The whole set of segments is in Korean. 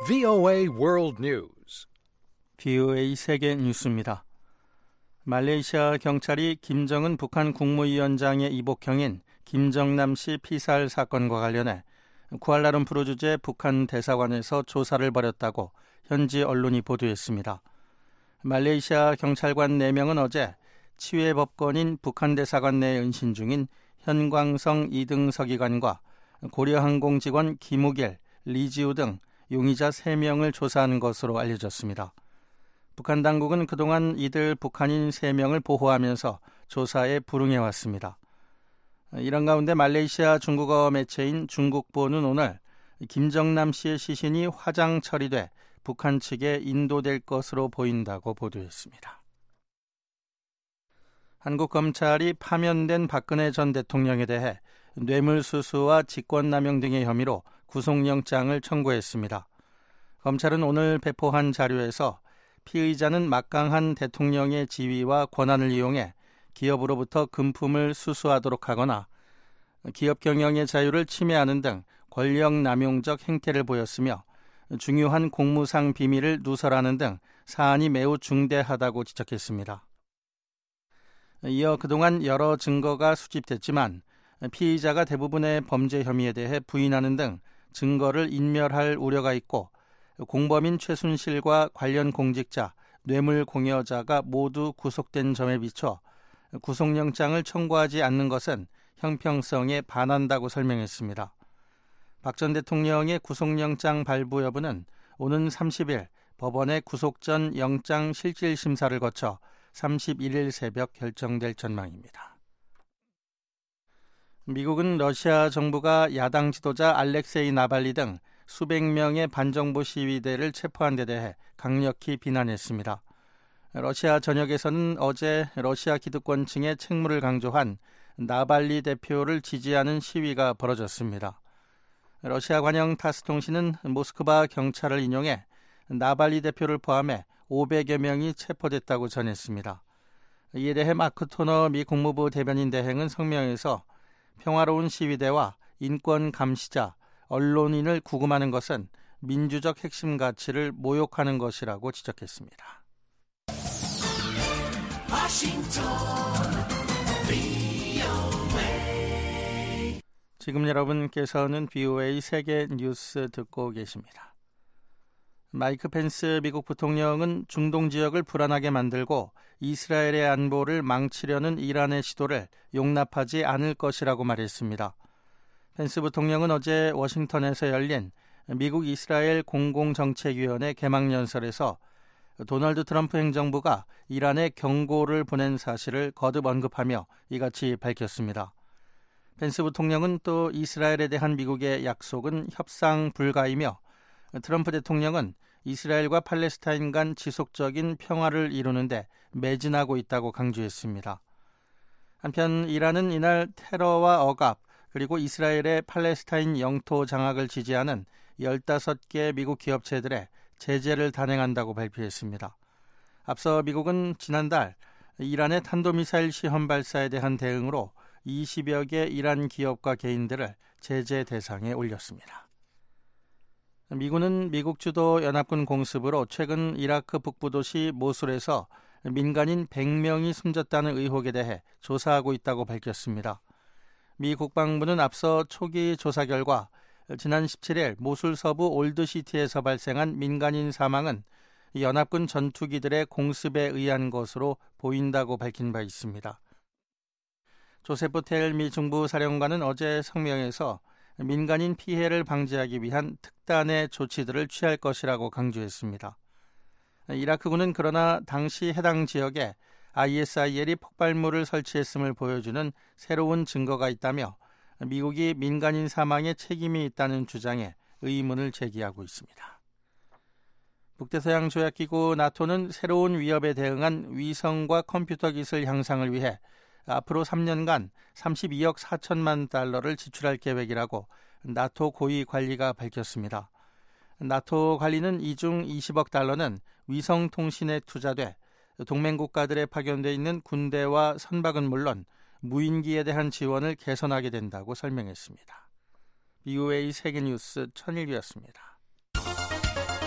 VOA World News. VOA 세계 뉴스입니다. 말레이시아 경찰이 김정은 북한 국무위원장의 이복형인 김정남 씨 피살 사건과 관련해 쿠알라룸푸르 주재 북한 대사관에서 조사를 벌였다고 현지 언론이 보도했습니다. 말레이시아 경찰관 4명은 어제 치외 법권인 북한 대사관 내에 은신 중인 현광성 2등 서기관과 고려항공 직원 김우길, 리지우 등 용의자 3명을 조사하는 것으로 알려졌습니다. 북한 당국은 그동안 이들 북한인 3명을 보호하면서 조사에 불응해왔습니다. 이런 가운데 말레이시아 중국어 매체인 중국보는 오늘 김정남 씨의 시신이 화장 처리돼 북한 측에 인도될 것으로 보인다고 보도했습니다. 한국 검찰이 파면된 박근혜 전 대통령에 대해 뇌물수수와 직권남용 등의 혐의로 구속영장을 청구했습니다. 검찰은 오늘 배포한 자료에서 피의자는 막강한 대통령의 지위와 권한을 이용해 기업으로부터 금품을 수수하도록 하거나 기업 경영의 자유를 침해하는 등 권력 남용적 행태를 보였으며 중요한 공무상 비밀을 누설하는 등 사안이 매우 중대하다고 지적했습니다. 이어 그동안 여러 증거가 수집됐지만 피의자가 대부분의 범죄 혐의에 대해 부인하는 등 증거를 인멸할 우려가 있고 공범인 최순실과 관련 공직자, 뇌물 공여자가 모두 구속된 점에 비춰 구속영장을 청구하지 않는 것은 형평성에 반한다고 설명했습니다. 박 전 대통령의 구속영장 발부 여부는 오는 30일 법원의 구속 전 영장 실질 심사를 거쳐 31일 새벽 결정될 전망입니다. 미국은 러시아 정부가 야당 지도자 알렉세이 나발리 등 수백 명의 반정부 시위대를 체포한 데 대해 강력히 비난했습니다. 러시아 전역에서는 어제 러시아 기득권층의 책무를 강조한 나발리 대표를 지지하는 시위가 벌어졌습니다. 러시아 관영 타스통신은 모스크바 경찰을 인용해 나발리 대표를 포함해 500여 명이 체포됐다고 전했습니다. 이에 대해 마크 토너 미 국무부 대변인 대행은 성명에서 평화로운 시위대와 인권 감시자, 언론인을 구금하는 것은 민주적 핵심 가치를 모욕하는 것이라고 지적했습니다. 지금 여러분께서는 VOA 세계 뉴스 듣고 계십니다. 마이크 펜스 미국 부통령은 중동 지역을 불안하게 만들고 이스라엘의 안보를 망치려는 이란의 시도를 용납하지 않을 것이라고 말했습니다. 펜스 부통령은 어제 워싱턴에서 열린 미국 이스라엘 공공정책위원회 개막연설에서 도널드 트럼프 행정부가 이란에 경고를 보낸 사실을 거듭 언급하며 이같이 밝혔습니다. 펜스 부통령은 또 이스라엘에 대한 미국의 약속은 협상 불가이며 트럼프 대통령은 이스라엘과 팔레스타인 간 지속적인 평화를 이루는데 매진하고 있다고 강조했습니다. 한편 이란은 이날 테러와 억압 그리고 이스라엘의 팔레스타인 영토 장악을 지지하는 15개 미국 기업체들의 제재를 단행한다고 발표했습니다. 앞서 미국은 지난달 이란의 탄도미사일 시험 발사에 대한 대응으로 20여 개 이란 기업과 개인들을 제재 대상에 올렸습니다. 미군은 미국 주도 연합군 공습으로 최근 이라크 북부 도시 모술에서 민간인 100명이 숨졌다는 의혹에 대해 조사하고 있다고 밝혔습니다. 미 국방부는 앞서 초기 조사 결과 지난 17일 모술 서부 올드시티에서 발생한 민간인 사망은 연합군 전투기들의 공습에 의한 것으로 보인다고 밝힌 바 있습니다. 조세프 텔 미 중부 사령관은 어제 성명에서 민간인 피해를 방지하기 위한 특단의 조치들을 취할 것이라고 강조했습니다. 이라크군은 그러나 당시 해당 지역에 ISIL이 폭발물을 설치했음을 보여주는 새로운 증거가 있다며 미국이 민간인 사망에 책임이 있다는 주장에 의문을 제기하고 있습니다. 북대서양조약기구 나토는 새로운 위협에 대응한 위성과 컴퓨터 기술 향상을 위해 앞으로 3년간 32억 4천만 달러를 지출할 계획이라고 나토 고위 관리가 밝혔습니다. 나토 관리는 이 중 20억 달러는 위성통신에 투자돼 동맹국가들에 파견돼 있는 군대와 선박은 물론 무인기에 대한 지원을 개선하게 된다고 설명했습니다. VOA 세계뉴스 천일규였습니다.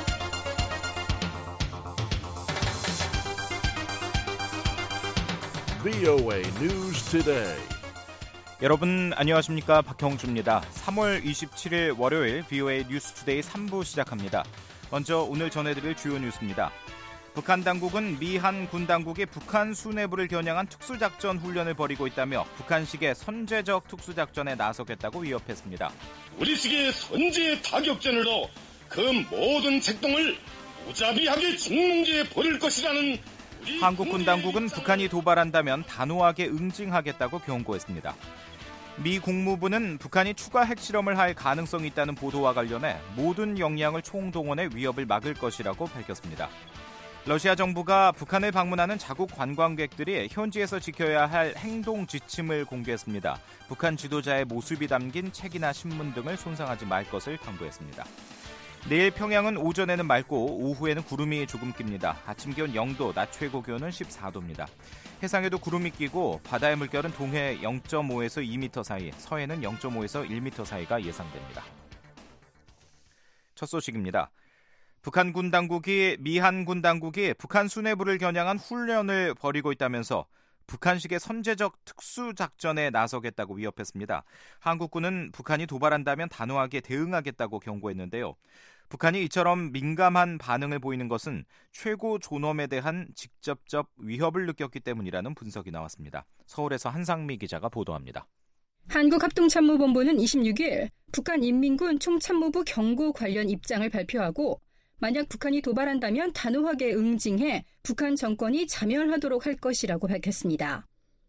VOA News Today. 여러분 안녕하십니까? 박형주입니다. 3월 27일 월요일 VOA 뉴스 투데이 3부 시작합니다. 먼저 오늘 전해드릴 주요 뉴스입니다. 북한 당국은 미한 군 당국이 북한 수뇌부를 겨냥한 특수작전 훈련을 벌이고 있다며 북한식의 선제적 특수작전에 나서겠다고 위협했습니다. 우리식의 선제 타격전으로 그 모든 책동을 무자비하게 직무지에 벌일 것이라는 한국 군 당국은 북한이 도발한다면 단호하게 응징하겠다고 경고했습니다. 미 국무부는 북한이 추가 핵실험을 할 가능성이 있다는 보도와 관련해 모든 역량을 총동원해 위협을 막을 것이라고 밝혔습니다. 러시아 정부가 북한을 방문하는 자국 관광객들이 현지에서 지켜야 할 행동 지침을 공개했습니다. 북한 지도자의 모습이 담긴 책이나 신문 등을 손상하지 말 것을 당부했습니다. 내일 평양은 오전에는 맑고 오후에는 구름이 조금 낍니다. 아침 기온 0도, 낮 최고 기온은 14도입니다. 해상에도 구름이 끼고 바다의 물결은 동해 0.5에서 2m 사이, 서해는 0.5에서 1m 사이가 예상됩니다. 첫 소식입니다. 북한 군 당국이 미한 군 당국이 북한 수뇌부를 겨냥한 훈련을 벌이고 있다면서 북한식의 선제적 특수작전에 나서겠다고 위협했습니다. 한국군은 북한이 도발한다면 단호하게 대응하겠다고 경고했는데요. 북한이 이처럼 민감한 반응을 보이는 것은 최고 존엄에 대한 직접적 위협을 느꼈기 때문이라는 분석이 나왔습니다. 서울에서 한상미 기자가 보도합니다. 한국합동참모본부는 26일 북한 인민군 총참모부 경고 관련 입장을 발표하고 만약 북한이 도발한다면 단호하게 응징해 북한 정권이 자멸하도록 할 것이라고 밝혔습니다.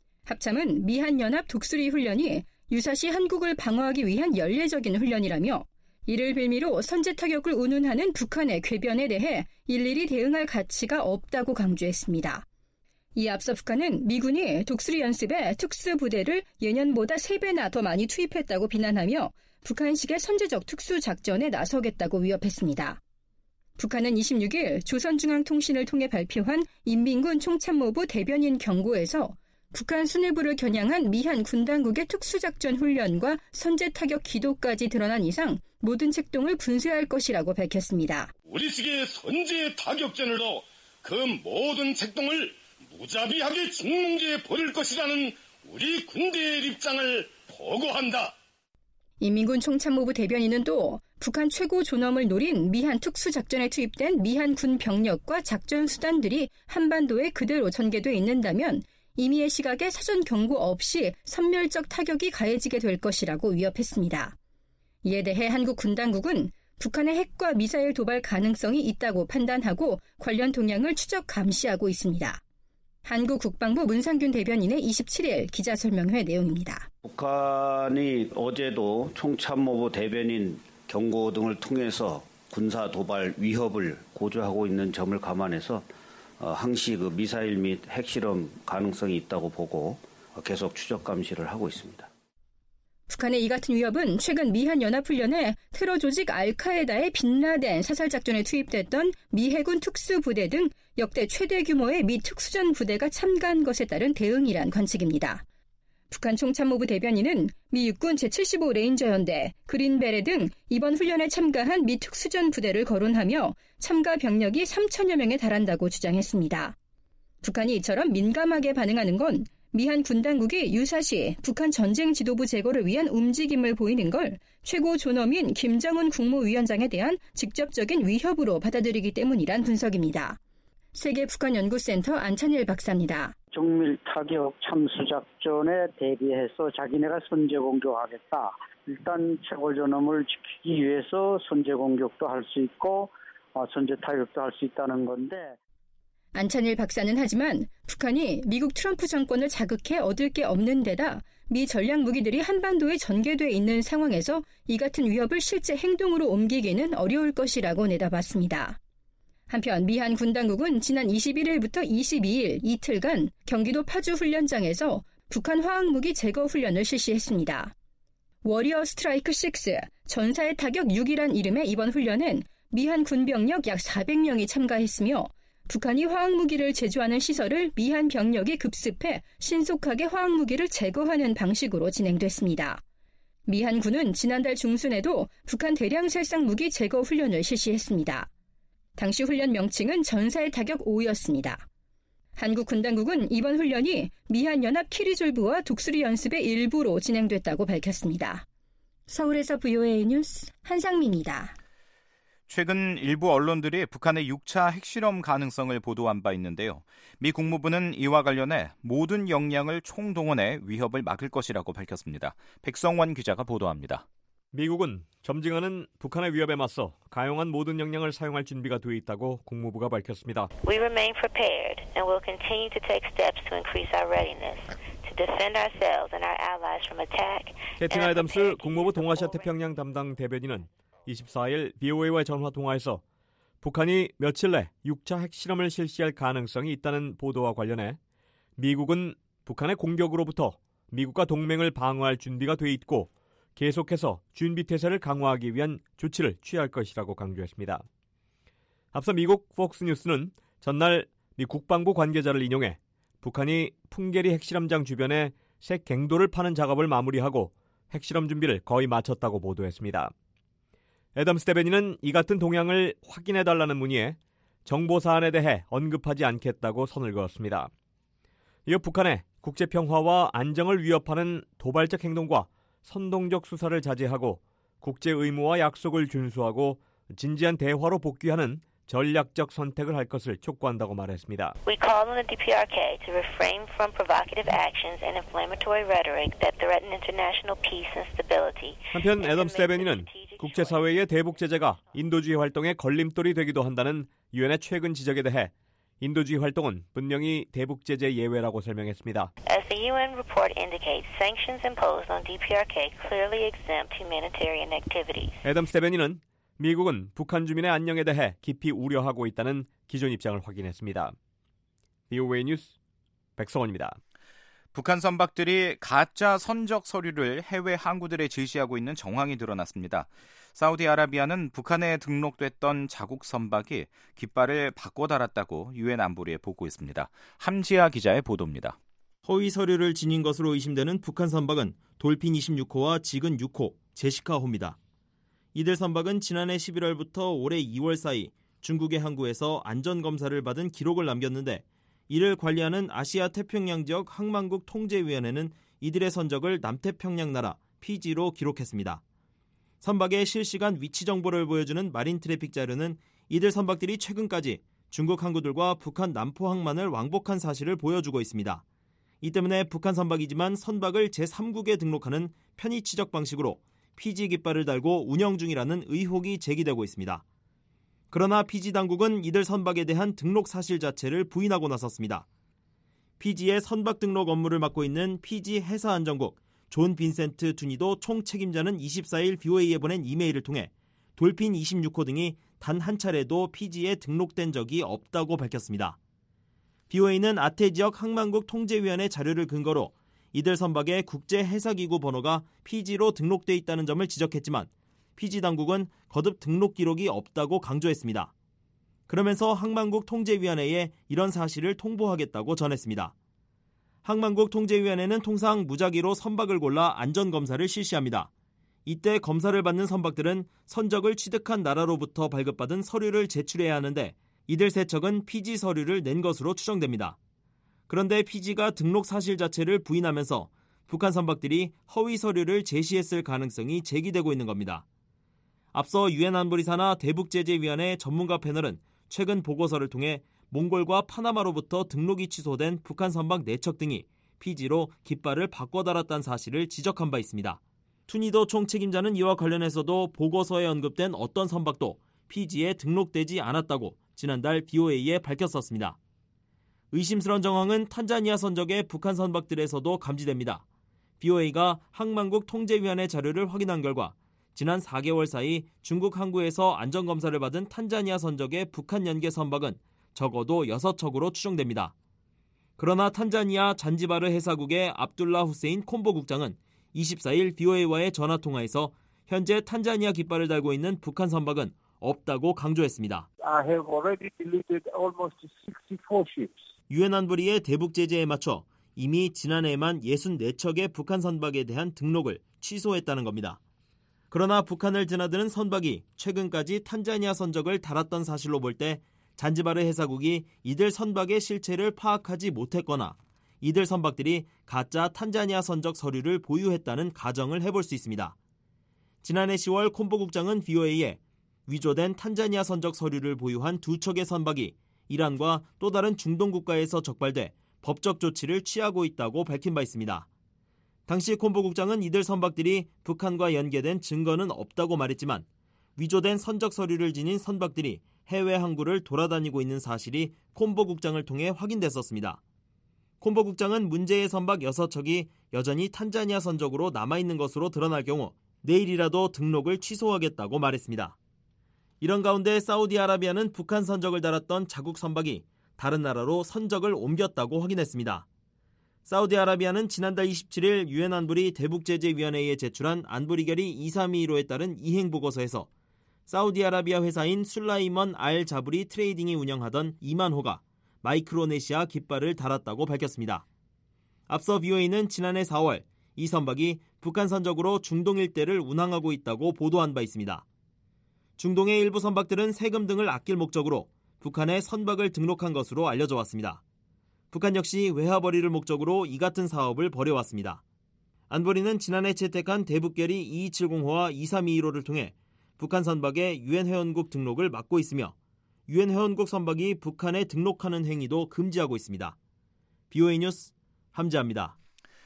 합참은 미한연합 독수리 훈련이 유사시 한국을 방어하기 위한 연례적인 훈련이라며 이를 빌미로 선제 타격을 운운하는 북한의 궤변에 대해 일일이 대응할 가치가 없다고 강조했습니다. 이에 앞서 북한은 미군이 독수리 연습에 특수부대를 예년보다 3배나 더 많이 투입했다고 비난하며 북한식의 선제적 특수작전에 나서겠다고 위협했습니다. 북한은 26일 조선중앙통신을 통해 발표한 인민군 총참모부 대변인 경고에서 북한 수뇌부를 겨냥한 미한 군당국의 특수작전 훈련과 선제타격 기도까지 드러난 이상 모든 책동을 분쇄할 것이라고 밝혔습니다. 우리식의 선제 타격전으로 그 모든 책동을 무자비하게 직무지에 벌일 것이라는 우리 군대의 입장을 보고한다. 인민군 총참모부 대변인은 또 북한 최고 존엄을 노린 미한 특수작전에 투입된 미한 군 병력과 작전 수단들이 한반도에 그대로 전개돼 있는다면 임의의 시각에 사전 경고 없이 선멸적 타격이 가해지게 될 것이라고 위협했습니다. 이에 대해 한국 군 당국은 북한의 핵과 미사일 도발 가능성이 있다고 판단하고 관련 동향을 추적 감시하고 있습니다. 한국 국방부 문상균 대변인의 27일 기자설명회 내용입니다. 북한이 어제도 총참모부 대변인 경고 등을 통해서 군사 도발 위협을 고조하고 있는 점을 감안해서 항시 그 미사일 및 핵실험 가능성이 있다고 보고 계속 추적 감시를 하고 있습니다. 북한의 이 같은 위협은 최근 미한 연합훈련에 테러 조직 알카에다의 빈라덴 사살작전에 투입됐던 미 해군 특수부대 등 역대 최대 규모의 미 특수전 부대가 참가한 것에 따른 대응이란 관측입니다. 북한 총참모부 대변인은 미 육군 제75 레인저 연대, 그린베레 등 이번 훈련에 참가한 미 특수전 부대를 거론하며 참가 병력이 3천여 명에 달한다고 주장했습니다. 북한이 이처럼 민감하게 반응하는 건 미한 군 당국이 유사시 북한 전쟁 지도부 제거를 위한 움직임을 보이는 걸 최고 존엄인 김정은 국무위원장에 대한 직접적인 위협으로 받아들이기 때문이란 분석입니다. 세계북한연구센터 안찬일 박사입니다. 정밀 타격 참수작전에 대비해서 자기네가 선제 공격하겠다. 일단 최고 존엄을 지키기 위해서 선제 공격도 할 수 있고 선제 타격도 할 수 있다는 건데. 안찬일 박사는 하지만 북한이 미국 트럼프 정권을 자극해 얻을 게 없는 데다 미 전략 무기들이 한반도에 전개돼 있는 상황에서 이 같은 위협을 실제 행동으로 옮기기는 어려울 것이라고 내다봤습니다. 한편 미한 군 당국은 지난 21일부터 22일 이틀간 경기도 파주 훈련장에서 북한 화학무기 제거 훈련을 실시했습니다. 워리어 스트라이크 6, 전사의 타격 6이란 이름의 이번 훈련엔 미한 군병력 약 400명이 참가했으며 북한이 화학무기를 제조하는 시설을 미한 병력이 급습해 신속하게 화학무기를 제거하는 방식으로 진행됐습니다. 미한 군은 지난달 중순에도 북한 대량 살상 무기 제거 훈련을 실시했습니다. 당시 훈련 명칭은 전사의 타격 5였습니다. 한국 군당국은 이번 훈련이 미한연합 키리졸브와 독수리 연습의 일부로 진행됐다고 밝혔습니다. 서울에서 VOA 뉴스 한상미입니다. 최근 일부 언론들이 북한의 6차 핵실험 가능성을 보도한 바 있는데요. 미 국무부는 이와 관련해 모든 역량을 총동원해 위협을 막을 것이라고 밝혔습니다. 백성원 기자가 보도합니다. 미국은 점증하는 북한의 위협에 맞서 가용한 모든 역량을 사용할 준비가 되어 있다고 국무부가 밝혔습니다. We remain prepared and will continue to take steps to increase our readiness to defend ourselves and our allies from attack. 캐틴 애덤스 국무부 동아시아 태평양 담당 대변인은 24일 BOA와의 전화 통화에서 북한이 며칠 내 6차 핵실험을 실시할 가능성이 있다는 보도와 관련해 미국은 북한의 공격으로부터 미국과 동맹을 방어할 준비가 돼 있고 계속해서 준비태세를 강화하기 위한 조치를 취할 것이라고 강조했습니다. 앞서 미국 폭스뉴스는 전날 미 국방부 관계자를 인용해 북한이 풍계리 핵실험장 주변에 새 갱도를 파는 작업을 마무리하고 핵실험 준비를 거의 마쳤다고 보도했습니다. 애덤스 대변인은 이 같은 동향을 확인해달라는 문의에 정보 사안에 대해 언급하지 않겠다고 선을 그었습니다. 이어 북한의 국제평화와 안정을 위협하는 도발적 행동과 선동적 수사를 자제하고 국제 의무와 약속을 준수하고 진지한 대화로 복귀하는 전략적 선택을 할 것을 촉구한다고 말했습니다. We call on the DPRK to refrain from provocative actions and inflammatory rhetoric that threaten international peace and stability. 한편 애덤스 대변인은 국제사회의 대북 제재가 인도주의 활동의 걸림돌이 되기도 한다는 유엔의 최근 지적에 대해 인도주의 활동은 분명히 대북 제재 예외라고 설명했습니다. As the UN report indicates, sanctions imposed on DPRK clearly exempt humanitarian activities. 애덤스 대변인은 미국은 북한 주민의 안녕에 대해 깊이 우려하고 있다는 기존 입장을 확인했습니다. VOA 뉴스 백성원입니다. 북한 선박들이 가짜 선적 서류를 해외 항구들에 제시하고 있는 정황이 드러났습니다. 사우디아라비아는 북한에 등록됐던 자국 선박이 깃발을 바꿔 달았다고 유엔 안보리에 보고했습니다. 함지아 기자의 보도입니다. 허위 서류를 지닌 것으로 의심되는 북한 선박은 돌핀 26호와 지근 6호, 제시카호입니다. 이들 선박은 지난해 11월부터 올해 2월 사이 중국의 항구에서 안전검사를 받은 기록을 남겼는데 이를 관리하는 아시아 태평양 지역 항만국 통제위원회는 이들의 선적을 남태평양 나라 피지로 기록했습니다. 선박의 실시간 위치 정보를 보여주는 마린 트래픽 자료는 이들 선박들이 최근까지 중국 항구들과 북한 남포 항만을 왕복한 사실을 보여주고 있습니다. 이 때문에 북한 선박이지만 선박을 제3국에 등록하는 편의 취적 방식으로 피지 깃발을 달고 운영 중이라는 의혹이 제기되고 있습니다. 그러나 피지 당국은 이들 선박에 대한 등록 사실 자체를 부인하고 나섰습니다. 피지의 선박 등록 업무를 맡고 있는 피지 해사안전국 존 빈센트 투니도 총책임자는 24일 BOA에 보낸 이메일을 통해 돌핀 26호 등이 단 한 차례도 피지에 등록된 적이 없다고 밝혔습니다. BOA는 아태 지역 항만국 통제위원회 자료를 근거로 이들 선박의 국제해사기구 번호가 피지로 등록돼 있다는 점을 지적했지만 피지 당국은 거듭 등록 기록이 없다고 강조했습니다. 그러면서 항만국 통제위원회에 이런 사실을 통보하겠다고 전했습니다. 항만국 통제위원회는 통상 무작위로 선박을 골라 안전검사를 실시합니다. 이때 검사를 받는 선박들은 선적을 취득한 나라로부터 발급받은 서류를 제출해야 하는데 이들 세 척은 피지 서류를 낸 것으로 추정됩니다. 그런데 피지가 등록 사실 자체를 부인하면서 북한 선박들이 허위 서류를 제시했을 가능성이 제기되고 있는 겁니다. 앞서 유엔 안보리사나 대북제재위원회 전문가 패널은 최근 보고서를 통해 몽골과 파나마로부터 등록이 취소된 북한 선박 4척 등이 피지로 깃발을 바꿔 달았다는 사실을 지적한 바 있습니다. 투니도 총책임자는 이와 관련해서도 보고서에 언급된 어떤 선박도 피지에 등록되지 않았다고 지난달 BOA에 밝혔었습니다. 의심스러운 정황은 탄자니아 선적의 북한 선박들에서도 감지됩니다. BOA가 항만국 통제위원회 자료를 확인한 결과 지난 4개월 사이 중국 항구에서 안전검사를 받은 탄자니아 선적의 북한 연계 선박은 적어도 6척으로 추정됩니다. 그러나 탄자니아 잔지바르 해사국의 압둘라 후세인 콤보 국장은 24일 BOA와의 전화통화에서 현재 탄자니아 깃발을 달고 있는 북한 선박은 없다고 강조했습니다. I have already deleted almost 64 ships. 유엔 안보리의 대북 제재에 맞춰 이미 지난해에만 64척의 북한 선박에 대한 등록을 취소했다는 겁니다. 그러나 북한을 드나드는 선박이 최근까지 탄자니아 선적을 달았던 사실로 볼 때 잔지바르 해사국이 이들 선박의 실체를 파악하지 못했거나 이들 선박들이 가짜 탄자니아 선적 서류를 보유했다는 가정을 해볼 수 있습니다. 지난해 10월 콤보 국장은 VOA에 위조된 탄자니아 선적 서류를 보유한 두 척의 선박이 이란과 또 다른 중동 국가에서 적발돼 법적 조치를 취하고 있다고 밝힌 바 있습니다. 당시 콤보 국장은 이들 선박들이 북한과 연계된 증거는 없다고 말했지만 위조된 선적 서류를 지닌 선박들이 해외 항구를 돌아다니고 있는 사실이 콤보 국장을 통해 확인됐었습니다. 콤보 국장은 문제의 선박 6척이 여전히 탄자니아 선적으로 남아있는 것으로 드러날 경우 내일이라도 등록을 취소하겠다고 말했습니다. 이런 가운데 사우디아라비아는 북한 선적을 달았던 자국 선박이 다른 나라로 선적을 옮겼다고 확인했습니다. 사우디아라비아는 지난달 27일 유엔 안보리 대북제재위원회에 제출한 안보리결의 2325에 따른 이행보고서에서 사우디아라비아 회사인 술라이먼 알 자브리 트레이딩이 운영하던 2만호가 마이크로네시아 깃발을 달았다고 밝혔습니다. 앞서 VOA는 지난해 4월 이 선박이 북한 선적으로 중동 일대를 운항하고 있다고 보도한 바 있습니다. 중동의 일부 선박들은 세금 등을 아낄 목적으로 북한에 선박을 등록한 것으로 알려져 왔습니다. 북한 역시 외화벌이를 목적으로 이 같은 사업을 벌여왔습니다. 안보리는 지난해 채택한 대북결의 2270호와 2321호를 통해 북한 선박의 유엔 회원국 등록을 막고 있으며 유엔 회원국 선박이 북한에 등록하는 행위도 금지하고 있습니다. BOA 뉴스 함지아입니다.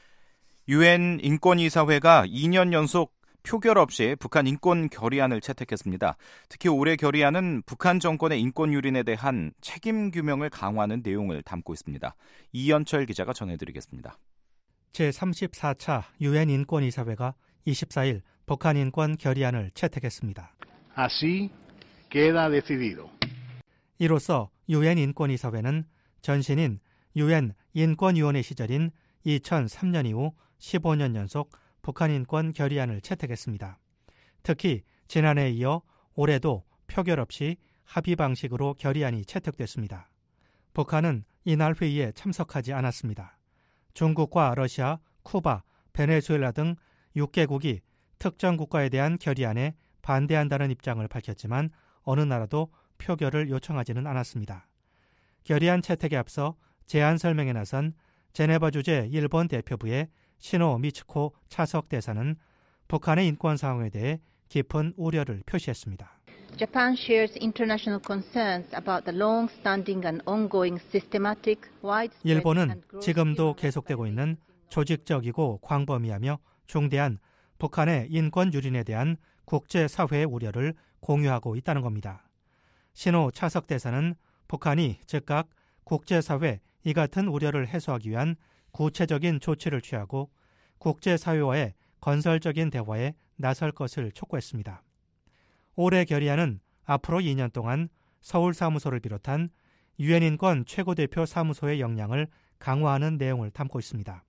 유엔 인권이사회가 2년 연속 표결 없이 북한 인권 결의안을 채택했습니다. 특히 올해 결의안은 북한 정권의 인권 유린에 대한 책임 규명을 강화하는 내용을 담고 있습니다. 이연철 기자가 전해드리겠습니다. 제34차 유엔 인권이사회가 24일 북한 인권 결의안을 채택했습니다. Así queda decidido. 이로써 유엔 인권이사회는 전신인 유엔 인권위원회 시절인 2003년 이후 15년 연속 북한 인권 결의안을 채택했습니다. 특히 지난해에 이어 올해도 표결 없이 합의 방식으로 결의안이 채택됐습니다. 북한은 이날 회의에 참석하지 않았습니다. 중국과 러시아, 쿠바, 베네수엘라 등 6개국이 특정 국가에 대한 결의안에 반대한다는 입장을 밝혔지만 어느 나라도 표결을 요청하지는 않았습니다. 결의안 채택에 앞서 제안 설명에 나선 제네바 주재 일본 대표부의 시노 미츠코 차석 대사는 북한의 인권 상황에 대해 깊은 우려를 표시했습니다. Japan shares international concerns about the long-standing and ongoing systematic, widespread 일본은 지금도 계속되고 있는 조직적이고 광범위하며 중대한 북한의 인권 유린에 대한 국제사회의 우려를 공유하고 있다는 겁니다. 신호 차석 대사는 북한이 즉각 국제사회 이 같은 우려를 해소하기 위한 구체적인 조치를 취하고 국제사회와의 건설적인 대화에 나설 것을 촉구했습니다. 올해 결의안은 앞으로 2년 동안 서울 사무소를 비롯한 유엔 인권 최고대표 사무소의 역량을 강화하는 내용을 담고 있습니다.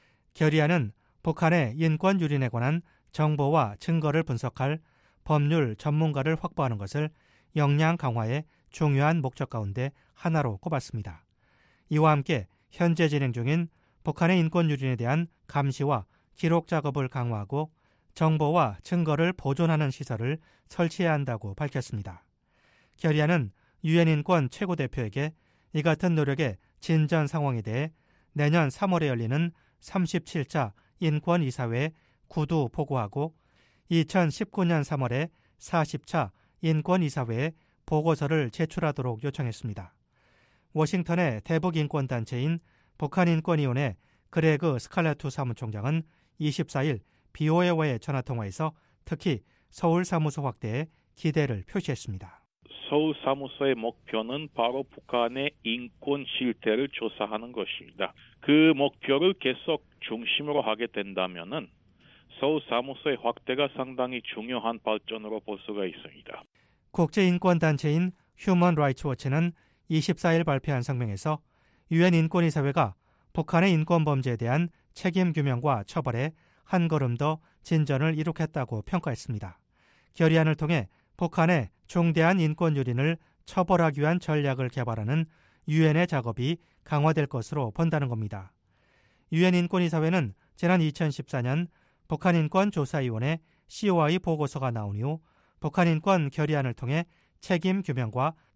결의안은 북한의 인권 유린에 관한 정보와 증거를 분석할 법률 전문가를 확보하는 것을 역량 강화의 중요한 목적 가운데 하나로 꼽았습니다. 이와 함께 현재 진행 중인 북한의 인권 유린에 대한 감시와 기록 작업을 강화하고 정보와 증거를 보존하는 시설을 설치해야 한다고 밝혔습니다. 결의안은 유엔 인권 최고대표에게 이 같은 노력의 진전 상황에 대해 내년 3월에 열리는 37차 인권이사회에 구두 보고하고 2019년 3월에 40차 인권이사회에 보고서를 제출하도록 요청했습니다. 워싱턴의 대북인권단체인 북한인권위원회 그레그 스칼라투 사무총장은 24일 BOA와의 전화통화에서 특히 서울 사무소 확대에 기대를 표시했습니다. 서울 사무소의 목표는 바로 북한의 인권 실태를 조사하는 것입니다. 그 목표를 계속 중심으로 하게 된다면은 서울 사무소의 확대가 상당히 중요한 발전으로 볼 수가 있습니다. 국제인권단체인 휴먼 라이츠 워치는 24일 발표한 성명에서 유엔 인권이사회가 북한의 인권범죄에 대한 책임 규명과 처벌에 한 걸음 더 진전을 이룩했다고 평가했습니다. 결의안을 통해 북한의 중대한 인권 유린을 처벌하기 위한 전략을 개발하는 유엔의 작업이 강화될 것으로 본다는 겁니다. 유엔 인권이사회는 지난 2014년 북한인권조사위원회 COI 보고서가 나온 이후 북한인권 결의안을 통해 책임 규명과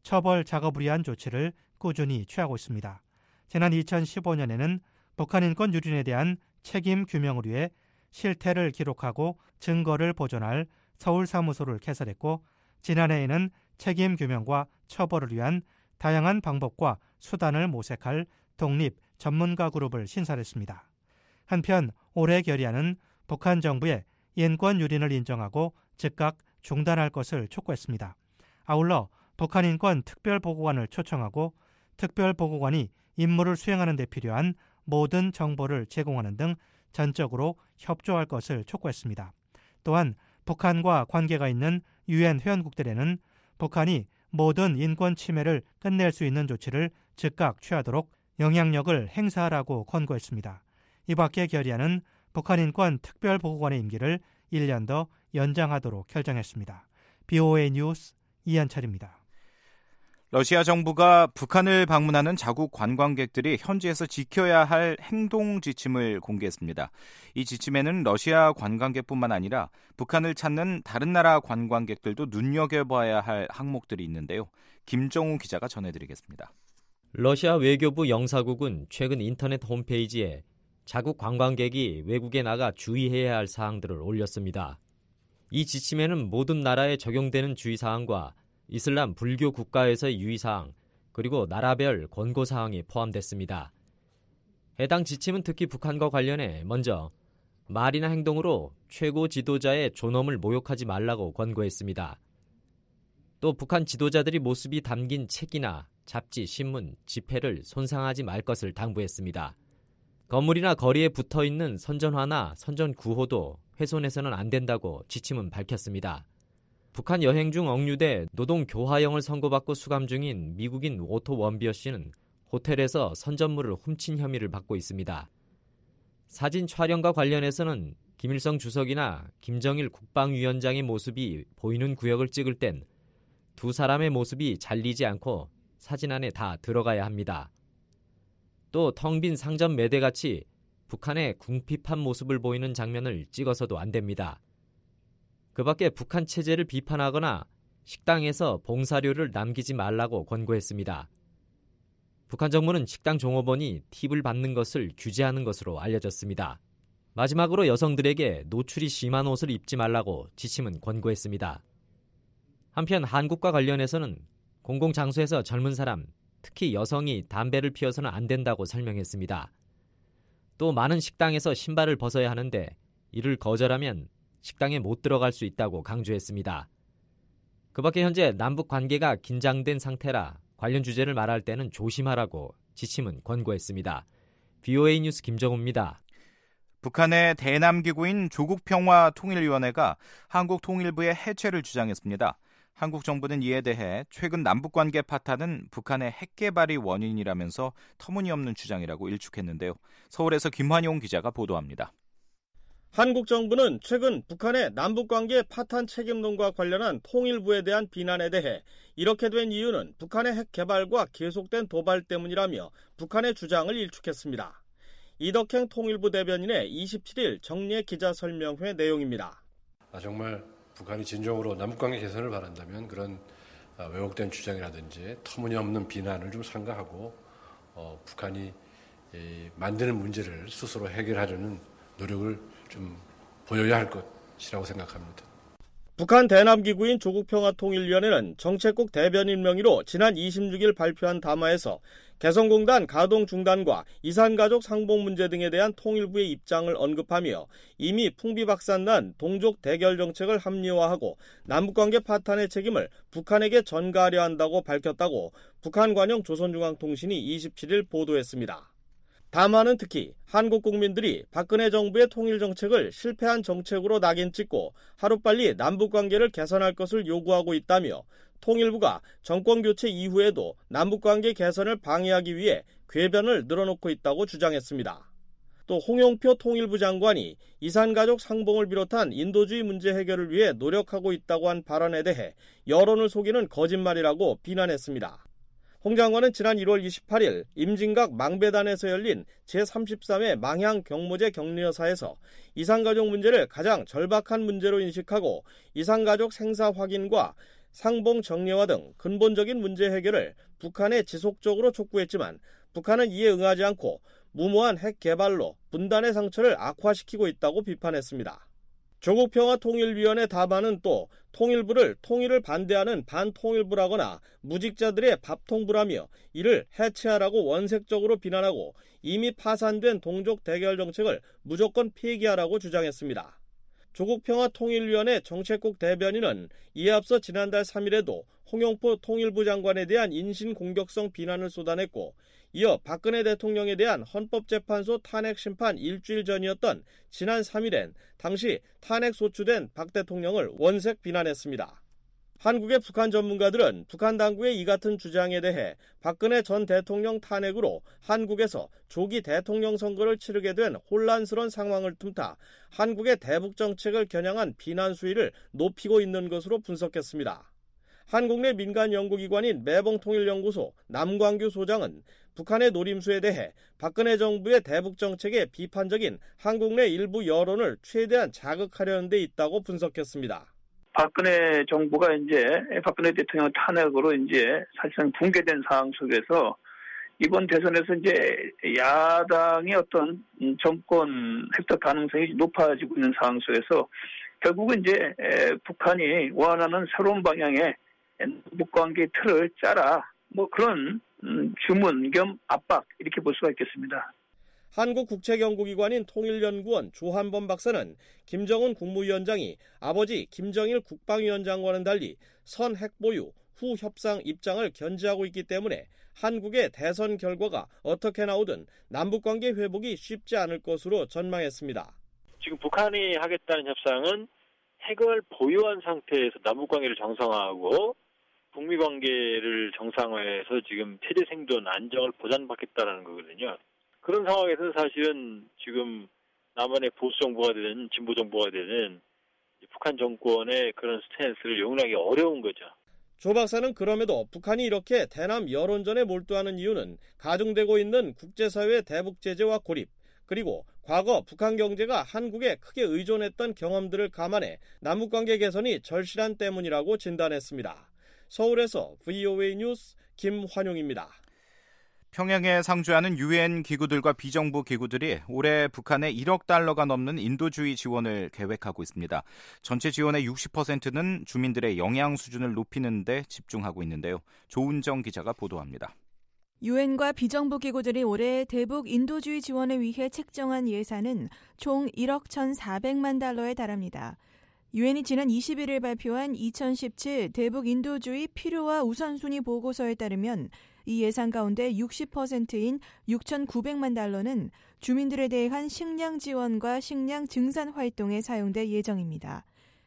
처벌 작업을 위한 조치를 꾸준히 취하고 있습니다. 지난 2015년에는 북한 인권 유린에 대한 책임 규명을 위해 실태를 기록하고 증거를 보존할 서울 사무소를 개설했고, 지난해에는 책임 규명과 처벌을 위한 다양한 방법과 수단을 모색할 독립 전문가 그룹을 신설했습니다. 한편 올해 결의안은 북한 정부의 인권 유린을 인정하고 즉각 중단할 것을 촉구했습니다. 아울러 북한 인권 특별보고관을 초청하고 특별보고관이 임무를 수행하는 데 필요한 모든 정보를 제공하는 등 전적으로 협조할 것을 촉구했습니다. 또한 북한과 관계가 있는 유엔 회원국들에는 북한이 모든 인권 침해를 끝낼 수 있는 조치를 즉각 취하도록 영향력을 행사하라고 권고했습니다. 이 밖에 결의안은 북한 인권 특별보고관의 임기를 1년 더 연장하도록 결정했습니다. BOA 뉴스 이한철입니다. 러시아 정부가 북한을 방문하는 자국 관광객들이 현지에서 지켜야 할 행동 지침을 공개했습니다. 이 지침에는 러시아 관광객뿐만 아니라 북한을 찾는 다른 나라 관광객들도 눈여겨봐야 할 항목들이 있는데요. 김정우 기자가 전해드리겠습니다. 러시아 외교부 영사국은 최근 인터넷 홈페이지에 자국 관광객이 외국에 나가 주의해야 할 사항들을 올렸습니다. 이 지침에는 모든 나라에 적용되는 주의사항과 이슬람 불교 국가에서의 유의사항, 그리고 나라별 권고사항이 포함됐습니다. 해당 지침은 특히 북한과 관련해 먼저 말이나 행동으로 최고 지도자의 존엄을 모욕하지 말라고 권고했습니다. 또 북한 지도자들이 모습이 담긴 책이나 잡지, 신문, 지폐를 손상하지 말 것을 당부했습니다. 건물이나 거리에 붙어있는 선전화나 선전구호도 훼손해서는 안 된다고 지침은 밝혔습니다. 북한 여행 중 억류돼 노동교화형을 선고받고 수감 중인 미국인 오토 원비어 씨는 호텔에서 선전물을 훔친 혐의를 받고 있습니다. 사진 촬영과 관련해서는 김일성 주석이나 김정일 국방위원장의 모습이 보이는 구역을 찍을 땐 두 사람의 모습이 잘리지 않고 사진 안에 다 들어가야 합니다. 또 텅 빈 상점 매대같이 북한의 궁핍한 모습을 보이는 장면을 찍어서도 안 됩니다. 그 밖에 북한 체제를 비판하거나 식당에서 봉사료를 남기지 말라고 권고했습니다. 북한 정부는 식당 종업원이 팁을 받는 것을 규제하는 것으로 알려졌습니다. 마지막으로 여성들에게 노출이 심한 옷을 입지 말라고 지침은 권고했습니다. 한편 한국과 관련해서는 공공장소에서 젊은 사람, 특히 여성이 담배를 피워서는 안 된다고 설명했습니다. 또 많은 식당에서 신발을 벗어야 하는데 이를 거절하면 식당에 못 들어갈 수 있다고 강조했습니다. 그 밖에 현재 남북 관계가 긴장된 상태라 관련 주제를 말할 때는 조심하라고 지침은 권고했습니다. BOA 뉴스 김정우입니다. 북한의 대남기구인 조국평화통일위원회가 한국 통일부의 해체를 주장했습니다. 한국 정부는 이에 대해 최근 남북관계 파탄은 북한의 핵개발이 원인이라면서 터무니없는 주장이라고 일축했는데요. 서울에서 김환용 기자가 보도합니다. 한국 정부는 최근 북한의 남북관계 파탄 책임론과 관련한 통일부에 대한 비난에 대해 이렇게 된 이유는 북한의 핵 개발과 계속된 도발 때문이라며 북한의 주장을 일축했습니다. 이덕행 통일부 대변인의 27일 정례 기자설명회 내용입니다. 정말 북한이 진정으로 남북관계 개선을 바란다면 그런 왜곡된 주장이라든지 터무니없는 비난을 좀 삼가하고 북한이 만드는 문제를 스스로 해결하려는 노력을 좀 보여야 할 것이라고 생각합니다. 북한 대남기구인 조국평화통일위원회는 정책국 대변인 명의로 지난 26일 발표한 담화에서 개성공단 가동 중단과 이산가족 상봉 문제 등에 대한 통일부의 입장을 언급하며 이미 풍비박산난 동족 대결 정책을 합리화하고 남북관계 파탄의 책임을 북한에게 전가하려 한다고 밝혔다고 북한 관영 조선중앙통신이 27일 보도했습니다. 담화는 특히 한국 국민들이 박근혜 정부의 통일 정책을 실패한 정책으로 낙인 찍고 하루빨리 남북관계를 개선할 것을 요구하고 있다며 통일부가 정권교체 이후에도 남북관계 개선을 방해하기 위해 궤변을 늘어놓고 있다고 주장했습니다. 또 홍영표 통일부 장관이 이산가족 상봉을 비롯한 인도주의 문제 해결을 위해 노력하고 있다고 한 발언에 대해 여론을 속이는 거짓말이라고 비난했습니다. 홍 장관은 지난 1월 28일 임진각 망배단에서 열린 제33회 망향 경모제 격려사에서 이산가족 문제를 가장 절박한 문제로 인식하고 이산가족 생사 확인과 상봉 정례화 등 근본적인 문제 해결을 북한에 지속적으로 촉구했지만 북한은 이에 응하지 않고 무모한 핵 개발로 분단의 상처를 악화시키고 있다고 비판했습니다. 조국평화통일위원회 담화는 또 통일부를 통일을 반대하는 반통일부라거나 무직자들의 밥통부라며 이를 해체하라고 원색적으로 비난하고 이미 파산된 동족 대결 정책을 무조건 폐기하라고 주장했습니다. 조국평화통일위원회 정책국 대변인은 이에 앞서 지난달 3일에도 홍영표 통일부 장관에 대한 인신공격성 비난을 쏟아냈고 이어 박근혜 대통령에 대한 헌법재판소 탄핵 심판 일주일 전이었던 지난 3일엔 당시 탄핵 소추된 박 대통령을 원색 비난했습니다. 한국의 북한 전문가들은 북한 당국의 이 같은 주장에 대해 박근혜 전 대통령 탄핵으로 한국에서 조기 대통령 선거를 치르게 된 혼란스러운 상황을 틈타 한국의 대북 정책을 겨냥한 비난 수위를 높이고 있는 것으로 분석했습니다. 한국 내 민간 연구기관인 매봉통일연구소 남광규 소장은 북한의 노림수에 대해 박근혜 정부의 대북 정책에 비판적인 한국 내 일부 여론을 최대한 자극하려는 데 있다고 분석했습니다. 박근혜 정부가 이제 박근혜 대통령 탄핵으로 이제 사실상 붕괴된 상황 속에서 이번 대선에서 이제 야당의 어떤 정권 획득 가능성이 높아지고 있는 상황 속에서 결국은 이제 북한이 원하는 새로운 방향의 남북관계 틀을 짜라. 뭐 그런 주문 겸 압박 이렇게 볼 수가 있겠습니다. 한국국책연구기관인 통일연구원 조한범 박사는 김정은 국무위원장이 아버지 김정일 국방위원장과는 달리 선 핵보유, 후 협상 입장을 견지하고 있기 때문에 한국의 대선 결과가 어떻게 나오든 남북관계 회복이 쉽지 않을 것으로 전망했습니다. 지금 북한이 하겠다는 협상은 핵을 보유한 상태에서 남북관계를 정상화하고 북미관계를 정상화해서 지금 세대 생존 안정을 보장받겠다라는 거거든요. 그런 상황에서 사실은 지금 남한의 보수 정부가 되든 진보 정부가 되든 북한 정권의 그런 스탠스를 용납하기 어려운 거죠. 조 박사는 그럼에도 북한이 이렇게 대남 여론전에 몰두하는 이유는 가중되고 있는 국제사회의 대북 제재와 고립, 그리고 과거 북한 경제가 한국에 크게 의존했던 경험들을 감안해 남북관계 개선이 절실한 때문이라고 진단했습니다. 서울에서 VOA 뉴스 김환용입니다. 평양에 상주하는 유엔 기구들과 비정부 기구들이 올해 북한에 1억 달러가 넘는 인도주의 지원을 계획하고 있습니다. 전체 지원의 60%는 주민들의 영양 수준을 높이는 데 집중하고 있는데요. 조은정 기자가 보도합니다. 유엔과 비정부 기구들이 올해 대북 인도주의 지원을 위해 책정한 예산은 총 1억 1,400만 달러에 달합니다. 유엔이 지난 21일 발표한 2017 대북 인도주의 필요와 우선순위 보고서에 따르면 이 예산 가운데 60%인 6,900만 달러는 주민들에 대한 식량 지원과 식량 증산 활동에 사용될 예정입니다.